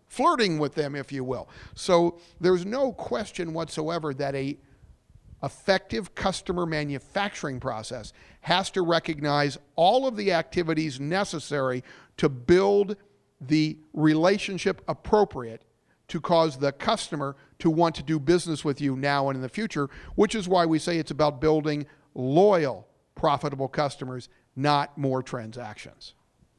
flirting with them, if you will. So there's no question whatsoever that a effective customer manufacturing process has to recognize all of the activities necessary to build the relationship appropriate to cause the customer to want to do business with you now and in the future, which is why we say it's about building loyal, profitable customers, not more transactions.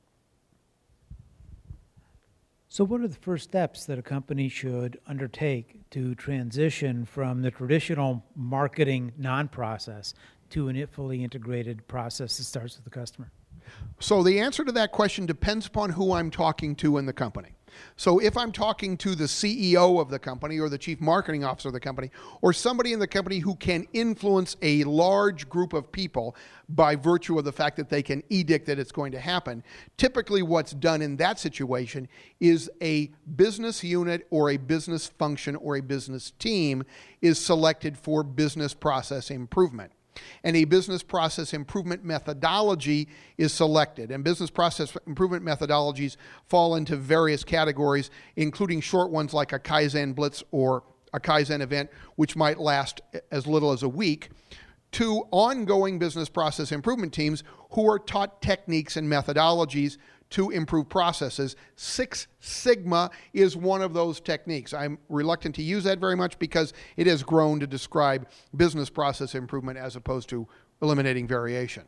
So what are the first steps that a company should undertake to transition from the traditional marketing non-process to a fully integrated process that starts with the customer? So the answer to that question depends upon who I'm talking to in the company. So if I'm talking to the CEO of the company or the chief marketing officer of the company or somebody in the company who can influence a large group of people by virtue of the fact that they can edict that it's going to happen, typically what's done in that situation is a business unit or a business function or a business team is selected for business process improvement. And a business process improvement methodology is selected. And business process improvement methodologies fall into various categories, including short ones like a Kaizen Blitz or a Kaizen event, which might last as little as a week, to ongoing business process improvement teams who are taught techniques and methodologies to improve processes. Six Sigma is one of those techniques. I'm reluctant to use that very much because it has grown to describe business process improvement as opposed to eliminating variation.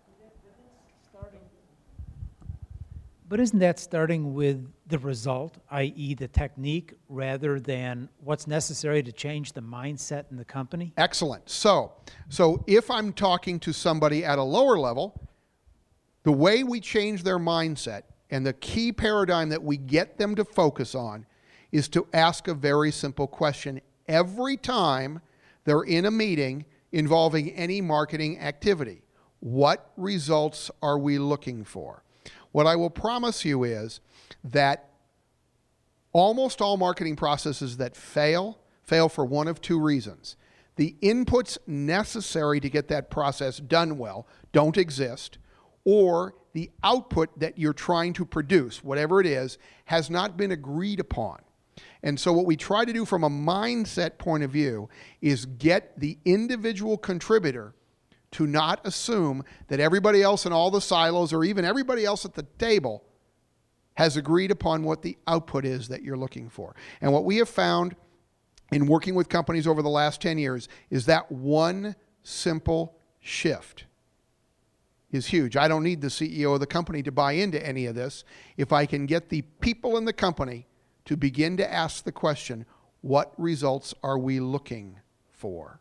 But isn't that starting with the result, i.e. the technique, rather than what's necessary to change the mindset in the company? Excellent. So if I'm talking to somebody at a lower level, the way we change their mindset and the key paradigm that we get them to focus on is to ask a very simple question every time they're in a meeting involving any marketing activity. What results are we looking for? What I will promise you is that almost all marketing processes that fail for one of two reasons. The inputs necessary to get that process done well don't exist, or the output that you're trying to produce, whatever it is, has not been agreed upon. And so what we try to do from a mindset point of view is get the individual contributor to not assume that everybody else in all the silos or even everybody else at the table has agreed upon what the output is that you're looking for. And what we have found in working with companies over the last 10 years is that one simple shift is huge. I don't need the CEO of the company to buy into any of this. If I can get the people in the company to begin to ask the question, what results are we looking for?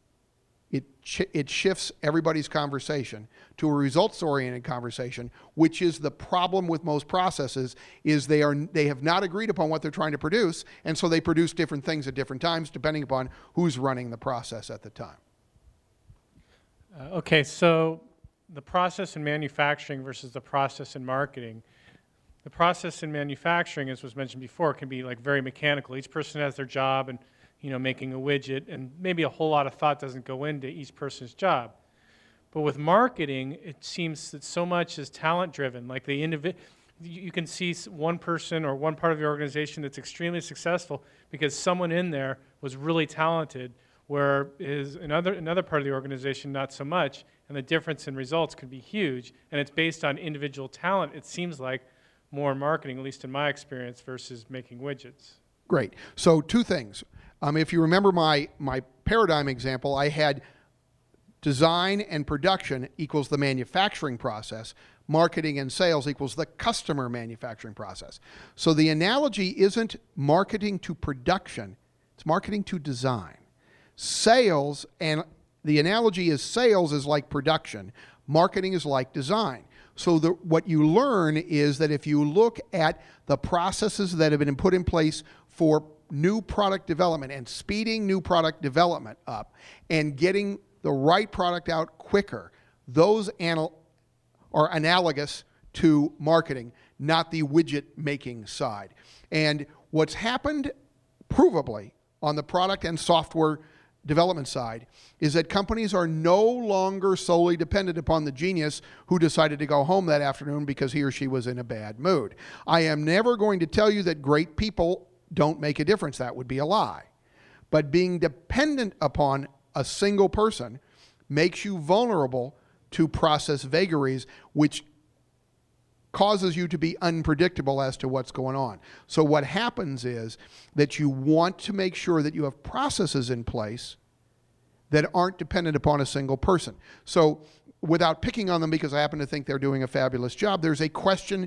It shifts everybody's conversation to a results-oriented conversation, which is the problem with most processes, is they have not agreed upon what they're trying to produce, and so they produce different things at different times depending upon who's running the process at the time. Okay, so the process in manufacturing versus the process in marketing. The process in manufacturing, as was mentioned before, can be like very mechanical. Each person has their job and making a widget, and maybe a whole lot of thought doesn't go into each person's job. But with marketing, it seems that so much is talent-driven. Like you can see one person or one part of the organization that's extremely successful because someone in there was really talented, whereas another part of the organization not so much, and the difference in results could be huge. And it's based on individual talent, it seems like, more in marketing, at least in my experience, versus making widgets. Great. So two things. If you remember my paradigm example, I had design and production equals the manufacturing process. Marketing and sales equals the customer manufacturing process. So the analogy isn't marketing to production, it's marketing to design. Sales, and the analogy is sales is like production, marketing is like design. So what you learn is that if you look at the processes that have been put in place for new product development and speeding new product development up and getting the right product out quicker, those are analogous to marketing, not the widget making side. And what's happened provably on the product and software development side is that companies are no longer solely dependent upon the genius who decided to go home that afternoon because he or she was in a bad mood. I am never going to tell you that great people don't make a difference. That would be a lie. But being dependent upon a single person makes you vulnerable to process vagaries, which causes you to be unpredictable as to what's going on. So what happens is that you want to make sure that you have processes in place that aren't dependent upon a single person. So without picking on them because I happen to think they're doing a fabulous job, there's a question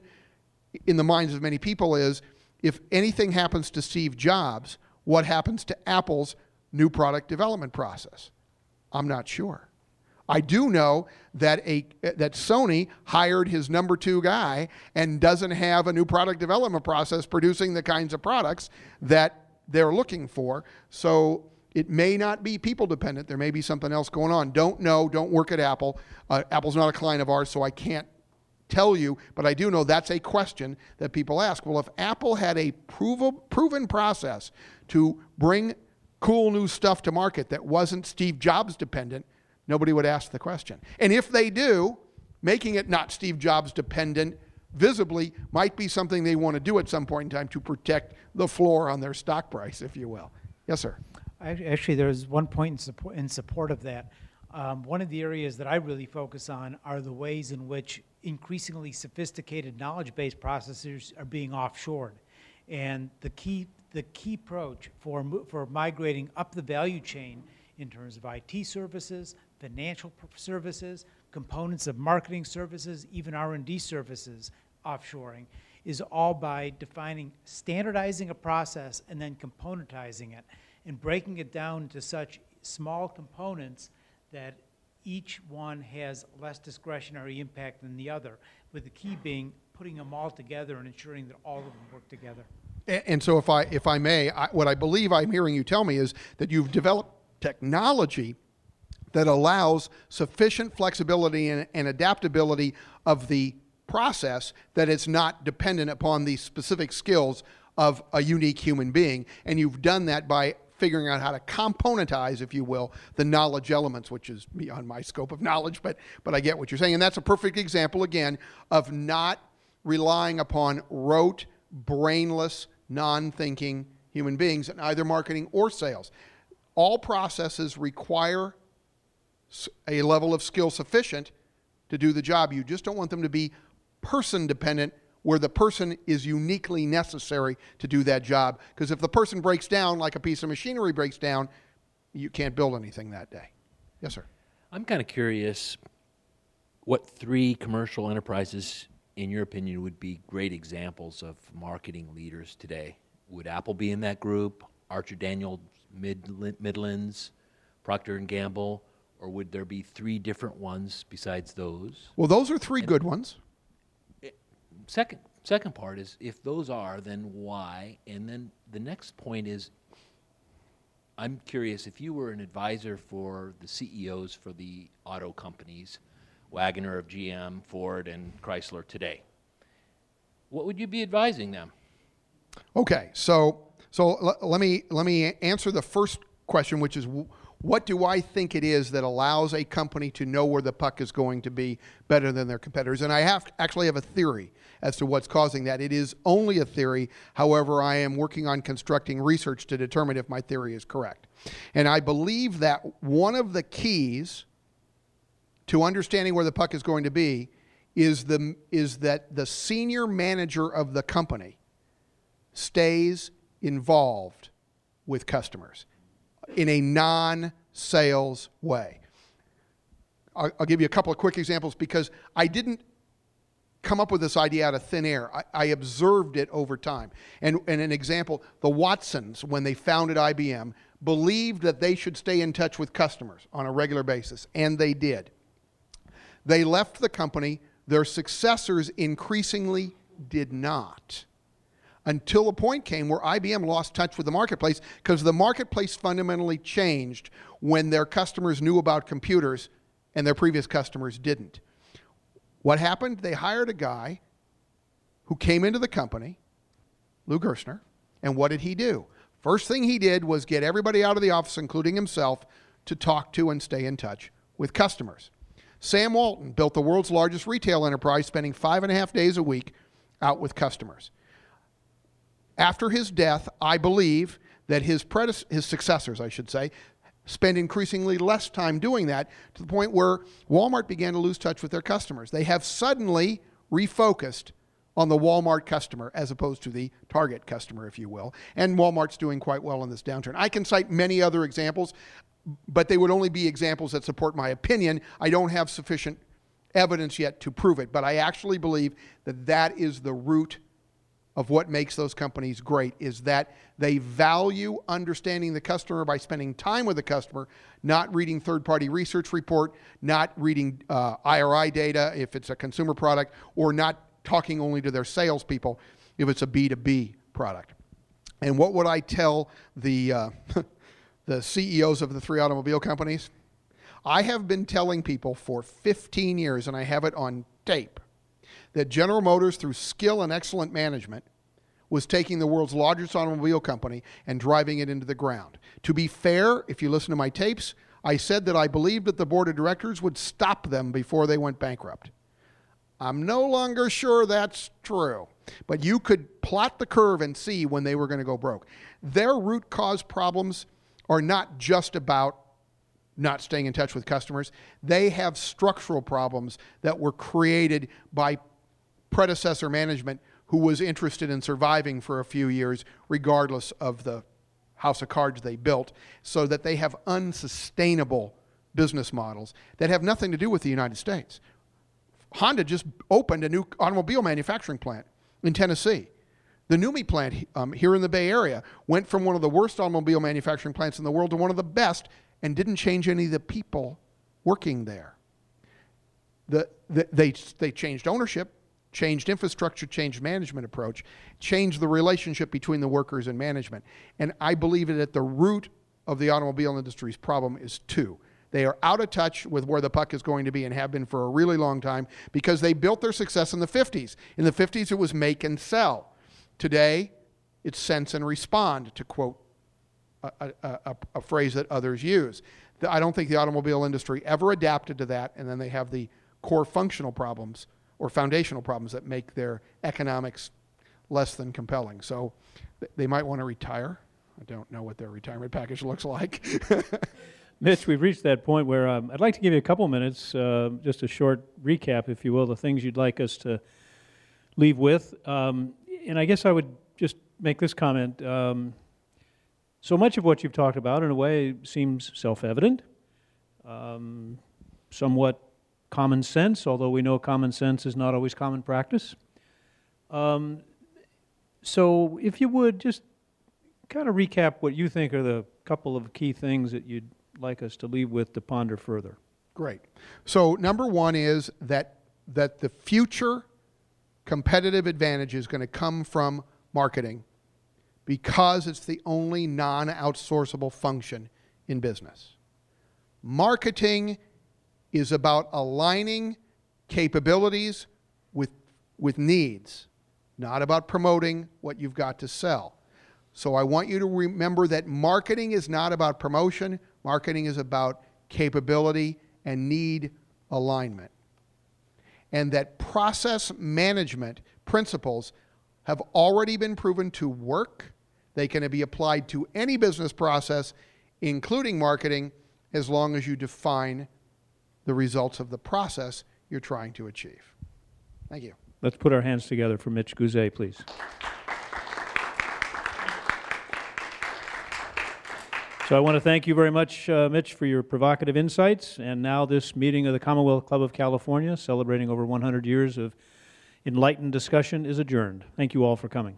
in the minds of many people is, if anything happens to Steve Jobs, what happens to Apple's new product development process? I'm not sure. I do know that that Sony hired his number 2 guy and doesn't have a new product development process producing the kinds of products that they're looking for. So it may not be people dependent. There may be something else going on. Don't know. Don't work at Apple. Apple's not a client of ours, so I can't tell you, but I do know that's a question that people ask. Well, if Apple had a proven process to bring cool new stuff to market that wasn't Steve Jobs dependent, nobody would ask the question. And if they do, making it not Steve Jobs dependent visibly might be something they want to do at some point in time to protect the floor on their stock price, if you will. Yes, sir. Actually, there's one point in support of that. One of the areas that I really focus on are the ways in which increasingly sophisticated knowledge-based processors are being offshored. And the key approach for migrating up the value chain in terms of IT services, financial services, components of marketing services, even R&D services offshoring, is all by standardizing a process and then componentizing it and breaking it down to such small components that each one has less discretionary impact than the other, with the key being putting them all together and ensuring that all of them work together. And so if I may, what I believe I'm hearing you tell me is that you've developed technology that allows sufficient flexibility and adaptability of the process that it's not dependent upon the specific skills of a unique human being. And you've done that by figuring out how to componentize, if you will, the knowledge elements, which is beyond my scope of knowledge, but I get what you're saying. And that's a perfect example, again, of not relying upon rote, brainless, non-thinking human beings in either marketing or sales. All processes require a level of skill sufficient to do the job. You just don't want them to be person-dependent, where the person is uniquely necessary to do that job. Because if the person breaks down like a piece of machinery breaks down, you can't build anything that day. Yes, sir. I'm kind of curious what 3 commercial enterprises, in your opinion, would be great examples of marketing leaders today. Would Apple be in that group? Archer Daniels Midlands, Procter & Gamble? Or would there be 3 different ones besides those? Well, those are 3 good ones. Second part is, if those are, then why? And then the next point is, I'm curious, if you were an advisor for the CEOs for the auto companies, Wagoner of GM, Ford, and Chrysler today, what would you be advising them? Okay, so let me answer the first question, which is, what do I think it is that allows a company to know where the puck is going to be better than their competitors? And I actually have a theory as to what's causing that. It is only a theory. However, I am working on constructing research to determine if my theory is correct. And I believe that one of the keys to understanding where the puck is going to be is that the senior manager of the company stays involved with customers in a non-sales way. I'll give you a couple of quick examples because I didn't come up with this idea out of thin air. I observed it over time. And an example, the Watsons, when they founded IBM, believed that they should stay in touch with customers on a regular basis, and they did. They left the company. Their successors increasingly did not, until a point came where IBM lost touch with the marketplace because the marketplace fundamentally changed when their customers knew about computers and their previous customers didn't. What happened? They hired a guy who came into the company, Lou Gerstner, and what did he do? First thing he did was get everybody out of the office, including himself, to talk to and stay in touch with customers. Sam Walton built the world's largest retail enterprise, spending 5.5 days a week out with customers. After his death, I believe that his successors, spend increasingly less time doing that, to the point where Walmart began to lose touch with their customers. They have suddenly refocused on the Walmart customer as opposed to the Target customer, if you will. And Walmart's doing quite well in this downturn. I can cite many other examples, but they would only be examples that support my opinion. I don't have sufficient evidence yet to prove it, but I actually believe that that is the root of what makes those companies great, is that they value understanding the customer by spending time with the customer, not reading third-party research report, not reading IRI data if it's a consumer product, or not talking only to their salespeople if it's a B2B product. And what would I tell the the CEOs of the 3 automobile companies? I have been telling people for 15 years, and I have it on tape, that General Motors, through skill and excellent management, was taking the world's largest automobile company and driving it into the ground. To be fair, if you listen to my tapes, I said that I believed that the board of directors would stop them before they went bankrupt. I'm no longer sure that's true, but you could plot the curve and see when they were going to go broke. Their root cause problems are not just about not staying in touch with customers. They have structural problems that were created by predecessor management who was interested in surviving for a few years regardless of the house of cards they built, so that they have unsustainable business models that have nothing to do with the United States. Honda just opened a new automobile manufacturing plant in Tennessee. The NUMMI plant here in the Bay Area went from one of the worst automobile manufacturing plants in the world to one of the best, and didn't change any of the people working there. They changed ownership, changed infrastructure, changed management approach, changed the relationship between the workers and management. And I believe that at the root of the automobile industry's problem is two. They are out of touch with where the puck is going to be, and have been for a really long time, because they built their success in the 50s. In the 50s, it was make and sell. Today, it's sense and respond, to quote a phrase that others use. I don't think the automobile industry ever adapted to that, and then they have the core functional problems or foundational problems that make their economics less than compelling. So they might want to retire. I don't know what their retirement package looks like. Mitch, we've reached that point where I'd like to give you a couple minutes, just a short recap, if you will, the things you'd like us to leave with. And I guess I would just make this comment. So much of what you've talked about, in a way, seems self-evident, somewhat common sense, although we know common sense is not always common practice. So if you would, just kind of recap what you think are the couple of key things that you'd like us to leave with to ponder further. Great. So number one is that the future competitive advantage is going to come from marketing, because it's the only non-outsourceable function in business. Marketing is about aligning capabilities with needs, not about promoting what you've got to sell. So I want you to remember that marketing is not about promotion. Marketing is about capability and need alignment. And that process management principles have already been proven to work. They can be applied to any business process, including marketing, as long as you define the results of the process you're trying to achieve. Thank you. Let's put our hands together for Mitch Guzet, please. So I want to thank you very much, Mitch, for your provocative insights. And now this meeting of the Commonwealth Club of California, celebrating over 100 years of enlightened discussion, is adjourned. Thank you all for coming.